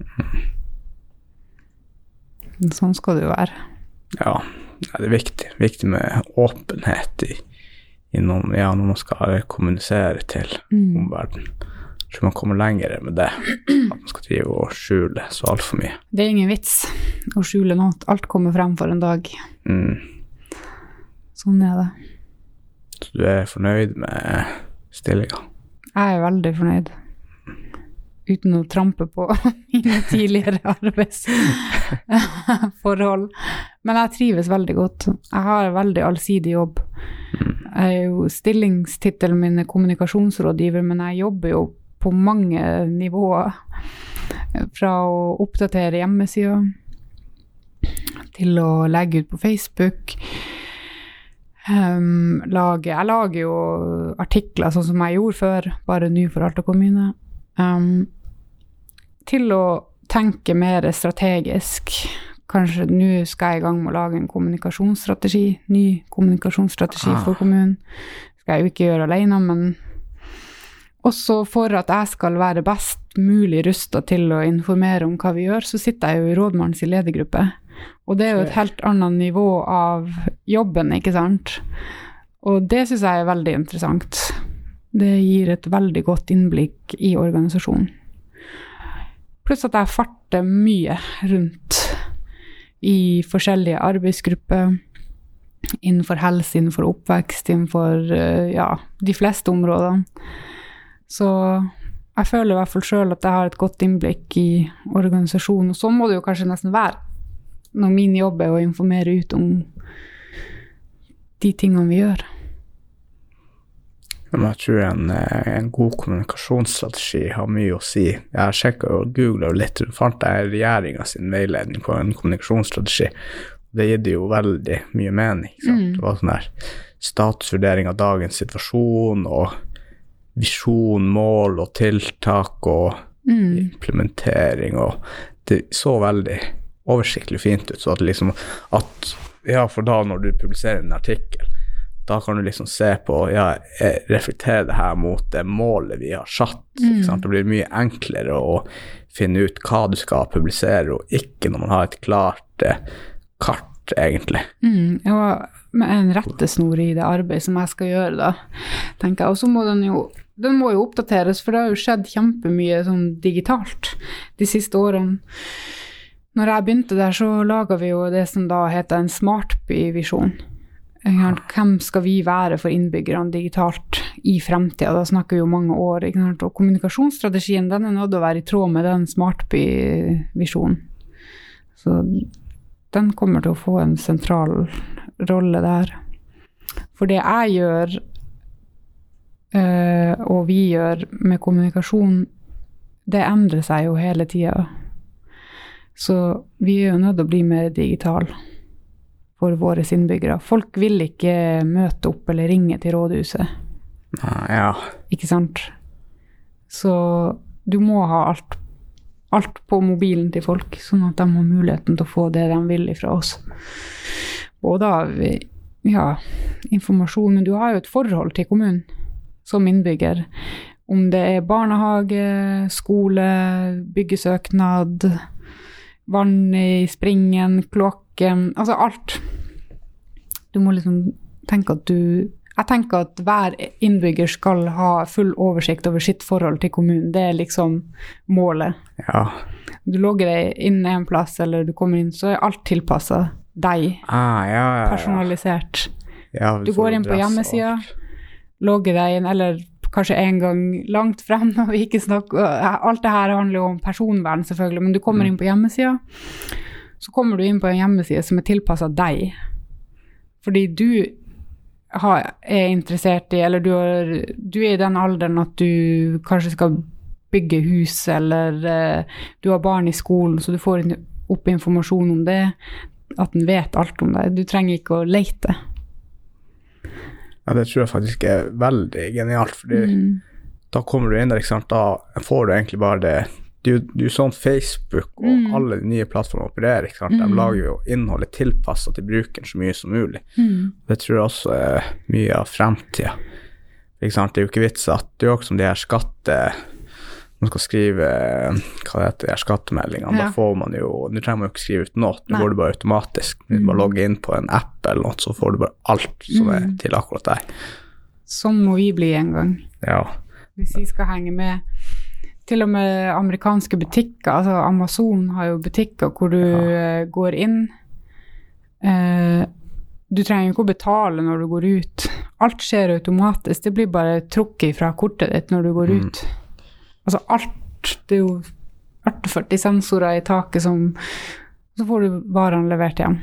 Sånn skal det jo være. Ja, det er viktig. Viktig med åpenhet i, i noen, ja, når man skal kommunisere til mm. omverdenen. Jeg tror man kommer lenger med det, at man skal drive og skjule så alt for mye. Det er ingen vits å skjule noe. Alt kommer frem for en dag. Mm. Sånn er det. Så du er fornøyd med stillingen? Jeg er veldig fornøyd. Uten å trampe på mine tidligere arbeidsforhold. Men jeg trives veldig godt. Jeg har en veldig allsidig jobb. Jeg er jo stillingstittelen min er kommunikasjonsrådgiver, men jeg jobber jo på mange nivåer. Fra å oppdatere hjemmesider, til å legge ut på Facebook. Um, lage, jeg lager jo artikler sånn som jeg gjorde før, bare ny for Alta kommune. Um, til å tenke mer strategisk. Kanskje nå skal jeg i gang med å lage en kommunikasjonsstrategi, ny kommunikasjonsstrategi ah. for kommunen. Skal jeg jo ikke gjøre alene, men også for at jeg skal være best mulig rustet til å informere om hva vi gjør, så sitter jeg jo i rådmannens ledergruppe. Og det er jo et helt annet nivå av jobben, ikke sant? Og det synes jeg er veldig interessant. Det gir et veldig godt innblikk i organisasjonen. Pluss at jeg farter mye rundt i forskjellige arbeidsgrupper, innenfor helse, innenfor oppvekst, innenfor ja, de fleste områdene. Så jeg føler i hvert fall selv at jeg har et godt innblikk i organisasjonen, og så må det jo kanskje nesten være når min jobb er å informere ut om de tingene vi gjør. Men jeg tror en, en god kommunikasjonsstrategi har mye å si. Jeg har sjekket og googlet litt, fant jeg regjeringen sin veiledning på en kommunikasjonsstrategi. Det gitt jo veldig mye mening. Mm. Det var sånn der statusvurdering av dagens situasjon, og visjon, mål og tiltak og mm. implementering, og det så veldig oversiktlig fint ut, så at liksom, at, ja, for da når du publiserer en artikkel, da kan du liksom se på, ja, reflektere det her mot det målet vi har satt, mm. ikke sant? Det blir mye enklere å finne ut hva du skal publisere, og ikke når man har et klart eh, kart, egentlig. Mm, ja, med en rettesnor i det arbeidet som jeg skal gjøre da, tenker jeg. Og så må den jo, den må jo oppdateres, for det har jo skjedd kjempemye sånn digitalt de siste årene. Når jeg begynte der, så laget vi jo det som da heter en smartby-visjon. Hvem skal vi være for innbyggerne digitalt i fremtiden? Da snakker vi jo mange år, ikke sant? Og kommunikasjonsstrategien, den er nødt til å være i tråd med den smartby-visjonen. Så den kommer til å få en sentral rolle der. For det jeg gjør uh, og vi gjør med kommunikasjon, det endrer seg jo hele tiden. Så vi er jo nødt til å bli mer digital for våre innbyggere. Folk vil ikke møte opp eller ringe til rådhuset. Ah, ja. Ikke sant? Så du må ha alt, alt på mobilen til folk, sånn at de har muligheten til å få det de vil fra oss. Både av ja, informasjon, men du har jo et forhold til kommunen som innbygger. Om det er barnehage, skole, byggesøknad, vann i springen, kloakken, altså alt. Du må liksom tenke at du, jeg tenker at hver innbygger skal ha full oversikt over sitt forhold til kommunen. Det er liksom målet. Ja. Du logger deg inn en plass, eller du kommer inn, så er alt tilpasset deg. Ah, ja, ja, ja. Personalisert. Ja, du går inn på hjemmesida, logger deg inn, eller kanskje en gang langt frem, når vi ikke snakker, alt det her handler jo om personvern selvfølgelig, men du kommer inn på hjemmesida, så kommer du inn på en hjemmeside som er tilpasset deg. Fordi du har, er interessert i, eller du er, du er i den alderen at du kanskje skal bygge hus, eller uh, du har barn i skolen, så du får opp informasjon om det, at den vet alt om deg. Du trenger ikke å lete. Ja, det tror jeg faktisk er veldig genialt, fordi mm. da kommer du inn der, ikke sant, da får du egentlig bare det, du, du sånn Facebook og mm. alle de nye plattformer opererer, ikke sant, mm. de lager jo innholdet tilpasset til brukeren så mye som mulig. Mm. Det tror jeg også er mye av fremtiden. Ikke sant, det er jo ikke vits at det er jo også som de her skatte, man skal skrive, hva det heter, de her skattemeldingene, ja. Da får man jo, nå trenger man jo ikke skrive ut noe, nå går det bare automatisk, hvis du bare logger inn på en app eller noe, så får du bare alt som er til akkurat deg. Sånn må vi bli en gang. Ja. Hvis vi skal henge med, til og med amerikanske butikker, altså Amazon har jo butikker hvor du ja. går inn, eh, du trenger jo ikke å betale når du går ut, alt skjer automatisk, det blir bare trukket fra kortet ditt når du går ut. Mm. Altså alt, det er jo førti sensorer i taket som, så får du varene levert hjem.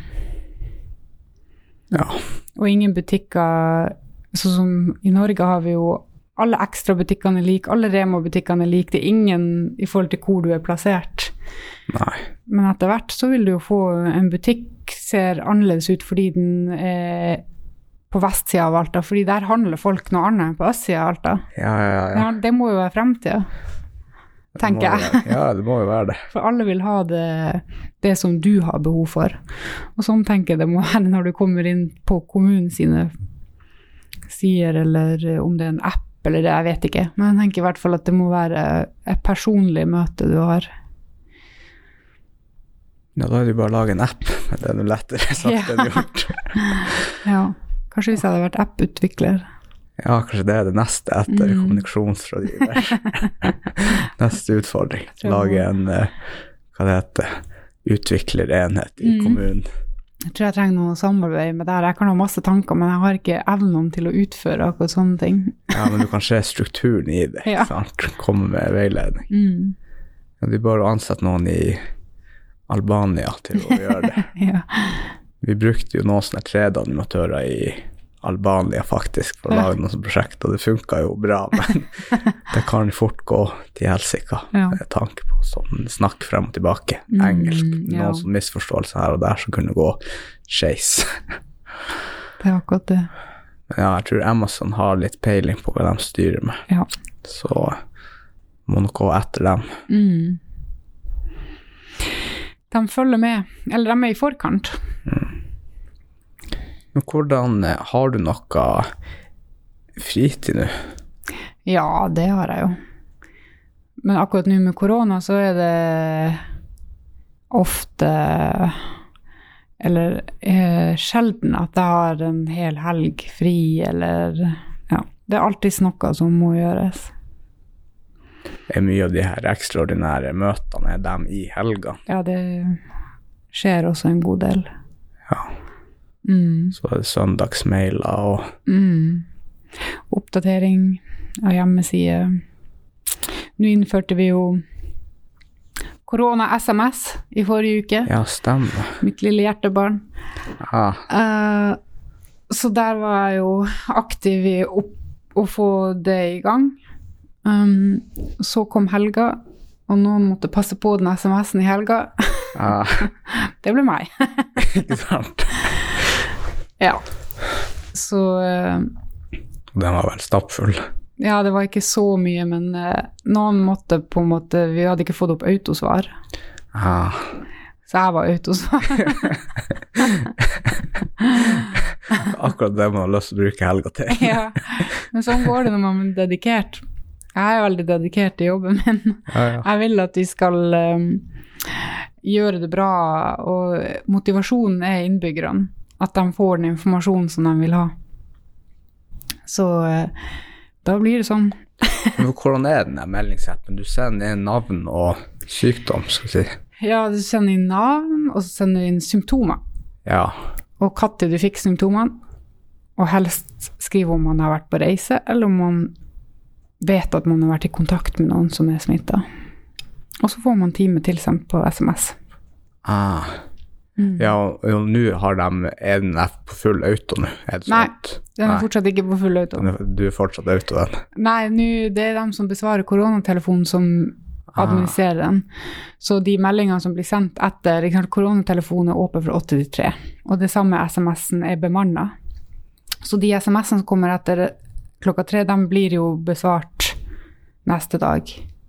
Ja. Og ingen butikker, sånn som i Norge har vi jo, alle ekstra butikkene er like, alle Rema-butikkene er like, det er ingen i forhold til hvor du er plassert. Nei. Men etter hvert så vil du jo få en butikk ser annerledes ut fordi den er på vestsiden av Alta, fordi der handler folk noe annet på østsiden av Alta. Ja, ja, ja. ja det må jo være fremtiden, tenker jeg. Ja, det må jo være det. For alle vil ha det, det som du har behov for. Og sånn tenker jeg det må være når du kommer inn på kommunen sine sider, eller om det er en app, eller det, jeg vet ikke. Men jeg tenker i hvert fall at det må være et personlig møte du har. Ja, da er det jo bare å lage en app, men det er noe lettere sagt ja. enn gjort. Ja. Kanskje hvis jeg hadde vært app-utvikler. Ja, kanskje det er det neste etter mm. kommunikasjonsrådgiver. Neste utfordring. Lage en, hva det heter, utviklerenhet i mm. kommunen. Jeg tror jeg trenger noe samarbeid med det her. Jeg kan ha masse tanker, men jeg har ikke evnen til å utføre akkurat sånne ting. Ja, men du kan se strukturen i det, ja. sant? Komme med veiledning. Mm. Ja, det er bare å ansette noen i Albania til å gjøre det. Ja. Vi brukte jo noen sånne tre D-animatører i Albania faktisk for å lage noen sånne prosjekt, og det funket jo bra, men det kan fort gå til helsika ja. med tanke på sånn snakk frem og tilbake, mm, engelsk, noen ja. sånn misforståelse her og der som kunne gå skeis. Det er akkurat det. Men ja, jeg tror Amazon har litt peiling på hva de styrer med, ja. så må nok gå etter dem. Mm. De følger med, eller de er i forkant. Mm. Men hvordan, har du noe fritid nå? Ja, det har jeg jo. Men akkurat nå med korona så er det ofte, eller eh, sjelden at jeg har en hel helg fri, eller ja, det er alltid noe som må gjøres. Er mye av de her ekstraordinære møtene, er dem i helga? Ja, det skjer også en god del. Ja. Mm. Så er det søndagsmailer og... Mm. Oppdatering av hjemmeside. Nå innførte vi jo korona-S M S i forrige uke. Ja, stemmer. Mitt lille hjertebarn. Ja. Uh, så der var jeg jo aktiv i opp å få det i gang. Um, så kom helga, og noen måtte passe på den sms'en i helga. Ah. Det ble meg. Ikke sant? Ja. Så uh, Den var vel stappfull. ja, det var ikke så mye, men uh, noen måtte på en måte, vi hadde ikke fått opp autosvar. Ah. Så jeg var autosvar. Akkurat det man har lyst til å bruke helga til. Ja, men sånn går det når man er dedikert. Jeg er veldig dedikert i jobben min. Ja, ja. Jeg vil at de skal um, gjøre det bra, og motivasjonen er innbyggerne. At de får den informasjonen som de vil ha. Så uh, da blir det sånn. Men hvordan er den der meldingsappen? Du sender inn navn og sykdom, skal jeg si. Ja, du sender inn navn, og så sender du inn symptomer. Ja. Og når du fikk symptomene, og helst skrive om man har vært på reise, eller om man vet at man har vært i kontakt med noen som er smittet. Og så får man time tilsendt på sms. Ah. Mm. Ja, og, og nå har de en app på full auto nå. Er det Nei, sånt? den er Nei. fortsatt ikke på full auto. Du er fortsatt auto den. Nei, nu, det er de som besvarer koronatelefonen som administrerer den. Så de meldingene som blir sendt etter, ikke sant, koronatelefonen er åpen fra åtte til tre, og det samme sms'en er bemannet. Så de sms'ene som kommer etter klokka tre, de blir jo besvart neste dag.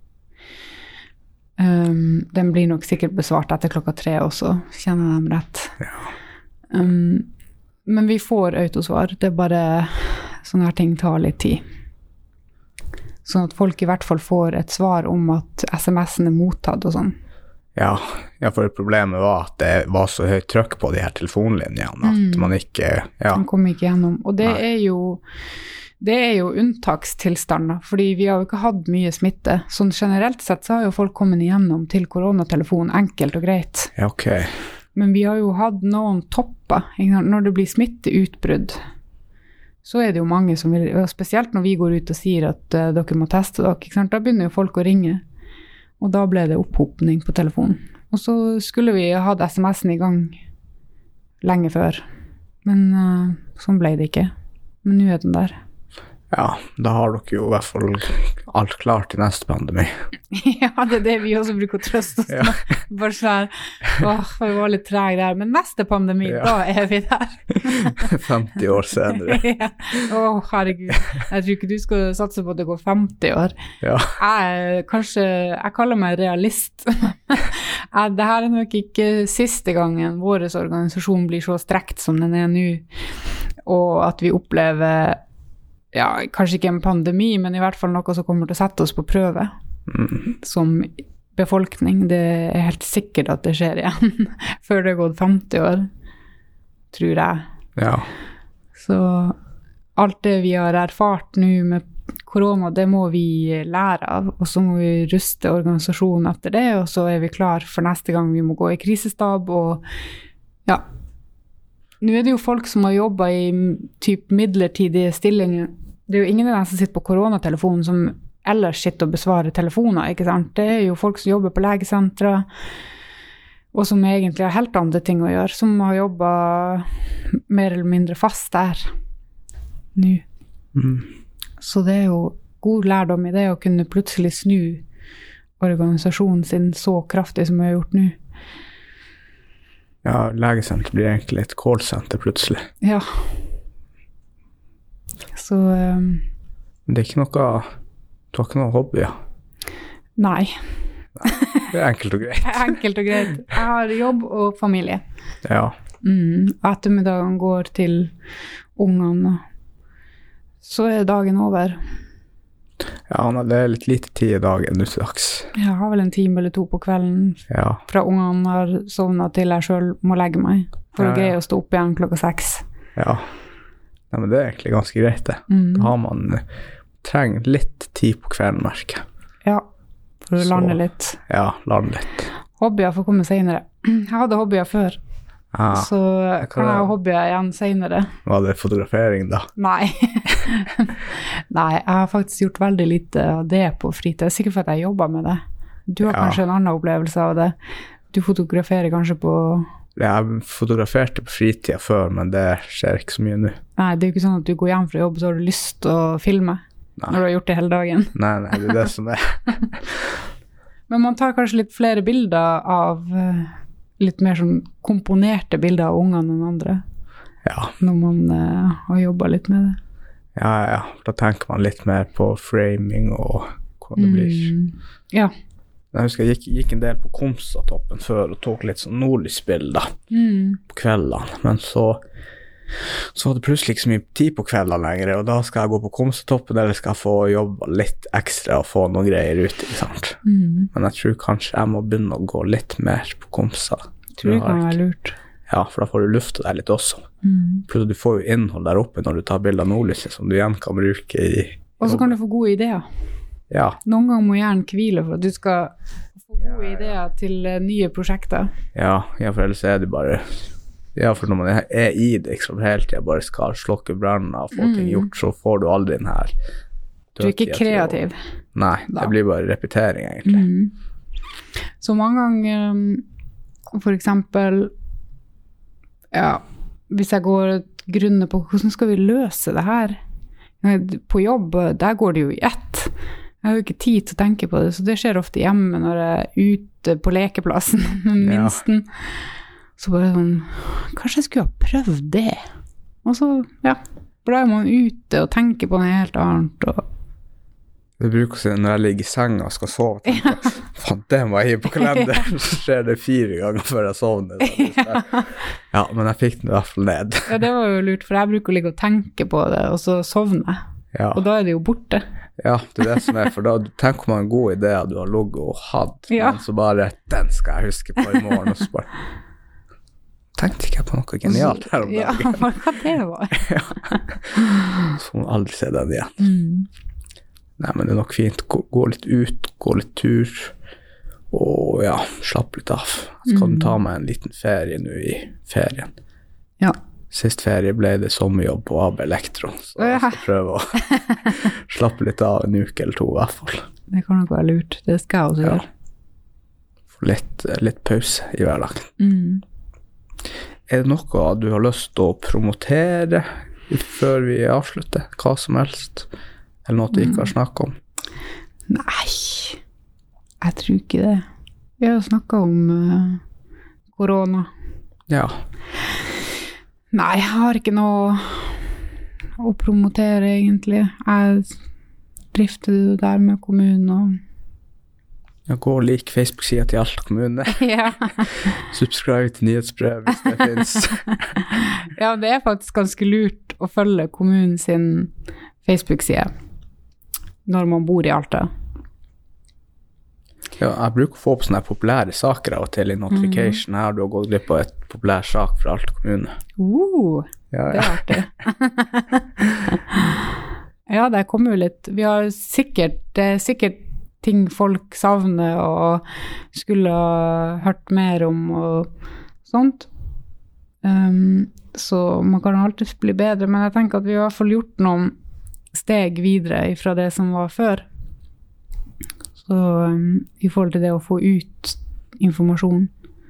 Um, den blir nok sikkert besvart etter klokka tre også, kjenner de rett. Ja. Um, men vi får autosvar, det er bare sånne her ting tar litt tid. Sånn at folk i hvert fall får et svar om at sms'en er mottatt og sånn. Ja, ja, for problemet var at det var så høyt trykk på de her telefonlinjene at Mm. man ikke, ja. Man kommer ikke gjennom. Og det Nei. er jo, det er jo unntakstilstander, fordi vi har jo ikke hatt mye smitte. Sånn generelt sett så har jo folk kommet igjennom til koronatelefon enkelt og greit. Ja, ok. Men vi har jo hatt noen topper, ikke sant? Når det blir smitteutbrudd. Så er det jo mange som vil, og spesielt når vi går ut og sier at uh, dere må teste dere, ikke sant? Da begynner jo folk å ringe, og da ble det opphopning på telefonen. Og så skulle vi ha hatt sms'en i gang lenge før, men uh, sånn ble det ikke. Men nå er den der. Ja, da har dere jo i hvert fall alt klart til neste pandemi. Ja, det er det vi også bruker å trøste oss Ja. med. Bare sånn, åh, vi var litt treg der, men neste pandemi, Ja. da er vi der. femti år senere. Ja. Åh, herregud. Jeg tror ikke du skal satse på at det går femti år. Ja. Jeg, kanskje, jeg kaller meg realist. Jeg, det her er nok ikke siste gangen vår organisasjon blir så strekt som den er nå, og at vi opplever, ja, kanskje ikke en pandemi, men i hvert fall noe som kommer til å sette oss på prøve. Mm. Som befolkning, det er helt sikkert at det skjer igjen, før det har gått femti år, tror jeg. Ja. Så alt det vi har erfart nå med korona, det må vi lære av, og så må vi ruste organisasjonen etter det, og så er vi klar for neste gang vi må gå i krisestab, og ja. Nå er det jo folk som har jobbet i typ midlertidige stillinger. Det er jo ingen av dem som sitter på koronatelefonen som ellers sitter og besvarer telefoner, ikke sant? Det er jo folk som jobber på legesentre, og som egentlig har helt andre ting å gjøre, som har jobbet mer eller mindre fast der nå. Mm. Så det er jo god lærdom i det å kunne plutselig snu organisasjonen sin så kraftig som vi har gjort nå. Ja, legesenter blir egentlig et callsenter plutselig. Ja. Så um, Men det er ikke noe, du har ikke noe hobby, ja. nei. Det er enkelt og greit. Enkelt og greit. Jeg har jobb og familie. Ja. Mm, ettermiddagen går til ungene. Så er dagen over. Ja, men det er litt lite tid i dagen nå til dags. Jeg har vel en time eller to på kvelden Ja. fra ungene har sovnet til jeg selv må legge meg, for Ja, å greie ja. å stå opp igjen klokka seks. Ja. Nei, men det er egentlig ganske greit det. Mm. Da har man trenger litt tid på kvelden, merker jeg. Ja, for å Så- lande litt. Ja, lande litt. Hobbyer får komme senere. Jeg hadde hobbyer før, Ja, så kan jeg ha hobbyer igjen senere. var det fotografering da? Nei. Nei, jeg har faktisk gjort veldig lite av det på fritid. Sikkert for at jeg jobber med det. Du har Ja. kanskje en annen opplevelse av det. Du fotograferer kanskje på Jeg fotograferte på fritida før, men det skjer ikke så mye nå. Nei, det er jo ikke sånn at du går hjem fra jobb, så har du lyst til å filme nei. Når du har gjort det hele dagen. Nei, nei, det er det som er. Men man tar kanskje litt flere bilder av, litt mer sånn komponerte bilder av ungene enn andre. Ja. Når man uh, har jobbet litt med det. Ja, ja, da tenker man litt mer på framing og hva det blir. Mm. Ja. Jeg husker jeg gikk, gikk en del på Komsa-toppen før og tok litt sånn nordlysbilder mm. på kveldene, men så så var det plutselig ikke så mye tid på kveldene lenger, og da skal jeg gå på Komsa-toppen, eller skal jeg få jobbe litt ekstra og få noen greier ut, ikke sant? Mm. Men jeg tror kanskje jeg må begynne å gå litt mer på Komsa. Jeg tror det kan være lurt. Ja, for da får du lufta deg litt også. Mm. Plutselig du får jo innhold der oppe når du tar bilder av nordlyset, som du igjen kan bruke i... Og så kan du få gode ideer. Ja. Noen ganger må hjernen hvile for at du skal få gode ja, ideer til nye prosjekter. Ja, ja, for ellers er det bare... Ja, for når man er i det, ikke sant, hele tiden bare skal slokke branner og få mm. ting gjort, så får du aldri den her... Du er ikke kreativ. Nei, det da. Blir bare repetering, egentlig. Mm. Så mange ganger, for eksempel... Ja, hvis jeg går og grunner på hvordan skal vi løse det her? På jobb, der går det jo i ett. Jeg har jo ikke tid til å tenke på det, så det skjer ofte hjemme når jeg er ute på lekeplassen med minsten. Ja. Så bare sånn, kanskje jeg skulle ha prøvd det? Og så, ja, blir man ute og tenker på noe helt annet. Og... Det bruker å si når jeg ligger i senga og skal sove, tenker jeg, faen, det må jeg gi på kalenderen, så skjer det fire ganger før jeg sovner. Ja. Ja, men jeg fikk den i hvert fall ned. Ja, det var jo lurt, for jeg bruker å ligge og tenke på det, og så sovne jeg. Ja. Og da er det jo borte. Ja, det er det som er, for da tenker man en god idé at du har logget og hatt, ja. Men så bare, den skal jeg huske på i morgen, og så bare, tenkte ikke jeg på noe genialt her om dagen. Ja, hva det var. Ja. Så får man aldri se den igjen. Mm. Nei, men det er nok fint, gå, gå litt ut, gå litt tur, og ja, slapp litt av. Så kan mm. du ta meg en liten ferie nå i ferien. Ja. Sist ferie ble det sommerjobb på A B Elektro, så jeg skal prøve å slappe litt av en uke eller to i hvert fall. Det kan nok være lurt, det skal jeg også ja. gjøre. Få litt, litt pause i hverdagen. Mm. Er det noe du har lyst til å promotere før vi avslutter? Hva som helst? Eller noe du ikke har snakket om? Nei, jeg tror ikke det. Vi har jo snakket om uh, korona. Ja. Nei, jeg har ikke noe å promotere egentlig. Jeg drifter det der med kommunen og... Ja, gå og lik Facebook-siden til Alta kommune. Ja. Subscribe til nyhetsbrev hvis det finnes. Ja, det er faktisk ganske lurt å følge kommunen sin Facebook-side når man bor i Alta. Ja, jeg bruker å få opp sånne populære saker av og til i notification. Her har du gått glipp av et populær sak fra Alta kommune. Uh, ja, ja. Det er artig. Ja, det kommer jo litt. Vi har sikkert, det er sikkert ting folk savner og skulle ha hørt mer om og sånt. Um, så man kan alltid bli bedre, men jeg tenker at vi har i hvert fall gjort noen steg videre fra det som var før. Så um, i forhold til det å få ut informasjon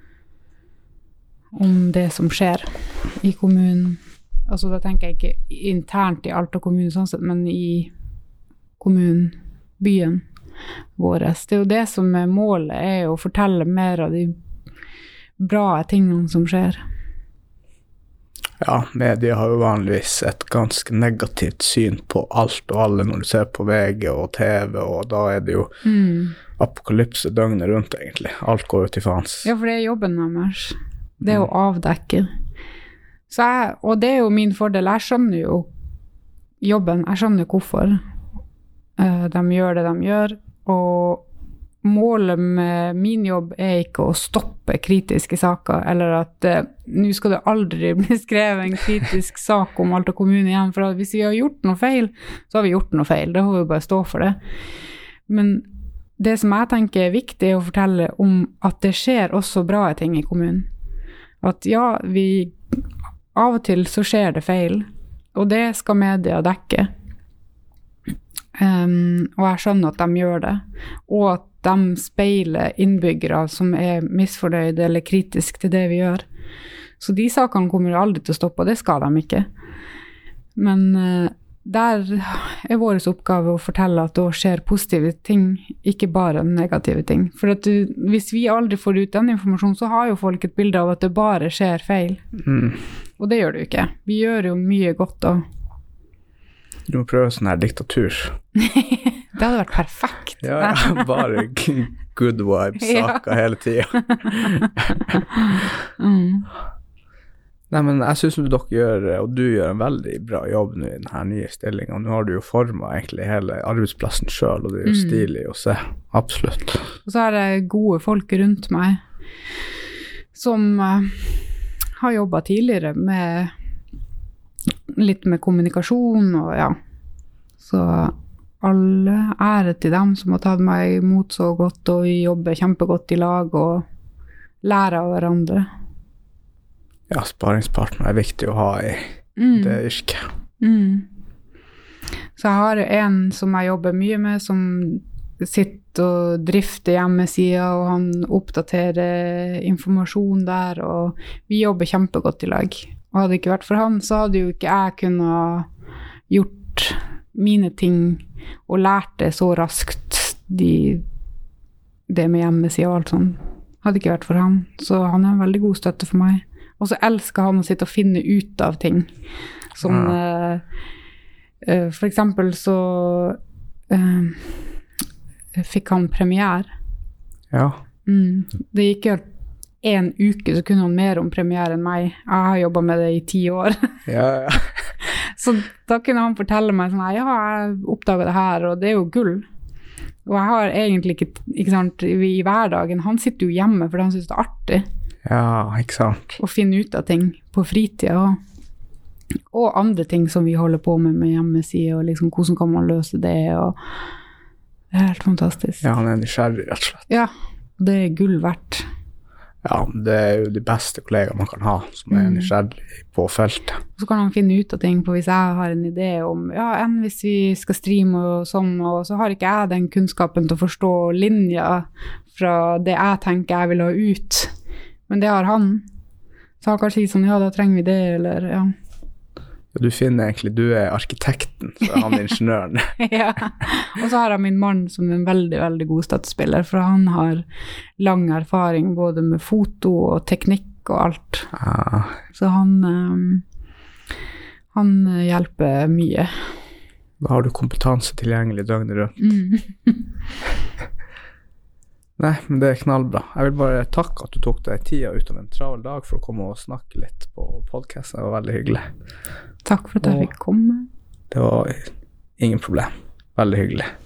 om det som skjer i kommunen. Altså da tenker jeg ikke internt i Alta kommune sånn sett, men i kommunen, byen vår. Det er jo det som er målet, er å fortelle mer av de bra tingene som skjer. Ja, media har jo vanligvis et ganske negativt syn på alt og alle når du ser på V G og T V, og da er det jo mm. apokalypse døgnet rundt egentlig. Alt går jo til fans. Ja, for det er jobben deres. Det er å avdekke. Så jeg, og det er jo min fordel. Jeg skjønner jo jobben. Jeg skjønner hvorfor uh, de gjør det de gjør. Og målet med min jobb er ikke å stoppe kritiske saker, eller at uh, nå skal det aldri bli skrevet en kritisk sak om Alta kommune igjen, for hvis vi har gjort noe feil, så har vi gjort noe feil. Da får vi bare stå for det. Men det som jeg tenker er viktig er å fortelle om at det skjer også bra ting i kommunen. At ja, vi av og til så skjer det feil, og det skal media dekke. Um, og jeg skjønner at de gjør det, og at de speiler innbyggere som er misfornøyde eller kritiske til det vi gjør. Så de sakene kommer aldri til å stoppe, og det skal de ikke. Men uh, der er vår oppgave å fortelle at det skjer positive ting, ikke bare negative ting. For at du, hvis vi aldri får ut den informasjonen, så har jo folk et bilde av at det bare skjer feil. Mm. Og det gjør det jo ikke. Vi gjør jo mye godt da. Du må prøve sånn her diktatur. Det hadde vært perfekt. Ja, bare good vibes-saker ja. Hele tiden. mm. Nei, men jeg synes dere gjør, og du gjør en veldig bra jobb nå i denne nye stillingen. Nå har du jo formet egentlig hele arbeidsplassen selv, og det er jo mm. stilig å se. Absolutt. Og så er det gode folk rundt meg som uh, har jobbet tidligere med litt med kommunikasjon, og ja. Så alle ære til dem som har tatt meg imot så godt, og vi jobber kjempegodt i lag, og lærer av hverandre. Ja, sparingspartner er viktig å ha i mm. det yrket. Mm. Så jeg har en som jeg jobber mye med, som sitter og drifter hjemmesida, og han oppdaterer informasjon der, og vi jobber kjempegodt i lag. Og hadde det ikke vært for han, så hadde jo ikke jeg kunnet gjort mine ting og lært det så raskt, de, det med hjemmesida og alt sånt. Hadde ikke vært for han, så han er en veldig god støtte for meg. Og så elsker han å sitte og finne ut av ting. Som ja. uh, uh, for eksempel så uh, fikk han premiere. Ja. Mm, det gikk jo en uke, så kunne han mer om premiere enn meg. Jeg har jobbet med det i ti år. Ja, ja. Så da kunne han fortelle meg sånn, ja, jeg oppdaget det her, og det er jo gull. Og jeg har egentlig ikke, ikke sant, i, i hverdagen, han sitter jo hjemme, for han synes det er artig. Ja, ikke sant. Å finne ut av ting på fritida, og, og andre ting som vi holder på med med hjemmeside, og liksom, hvordan kan man løse det, og det er helt fantastisk. Ja, han er nysgjerrig, rett og slett. Ja, det er gull verdt. Ja, det er jo de beste kollegaer man kan ha, som er nysgjerrig på feltet. Så kan han finne ut av ting, for hvis jeg har en idé om, ja, enn hvis vi skal streame og sånn, og så har ikke jeg den kunnskapen til å forstå linjer fra det jeg tenker jeg vil ha ut. Men det har han. Så han kan si sånn, ja, da trenger vi det, eller ja. Du finner egentlig, du er arkitekten, så er han ingeniøren. Ja, og så har jeg min mann som en veldig, veldig god støttespiller, for han har lang erfaring både med foto og teknikk og alt. Ah. Så han, um, han hjelper mye. Da har du kompetanse tilgjengelig døgnet rundt. Mm. Nei, men det er knallbra. Jeg vil bare takke at du tok deg tida ut av en travel dag for å komme og snakke litt på podcasten. Det var veldig hyggelig. Takk for at jeg fikk komme. Det var ingen problem. Veldig hyggelig.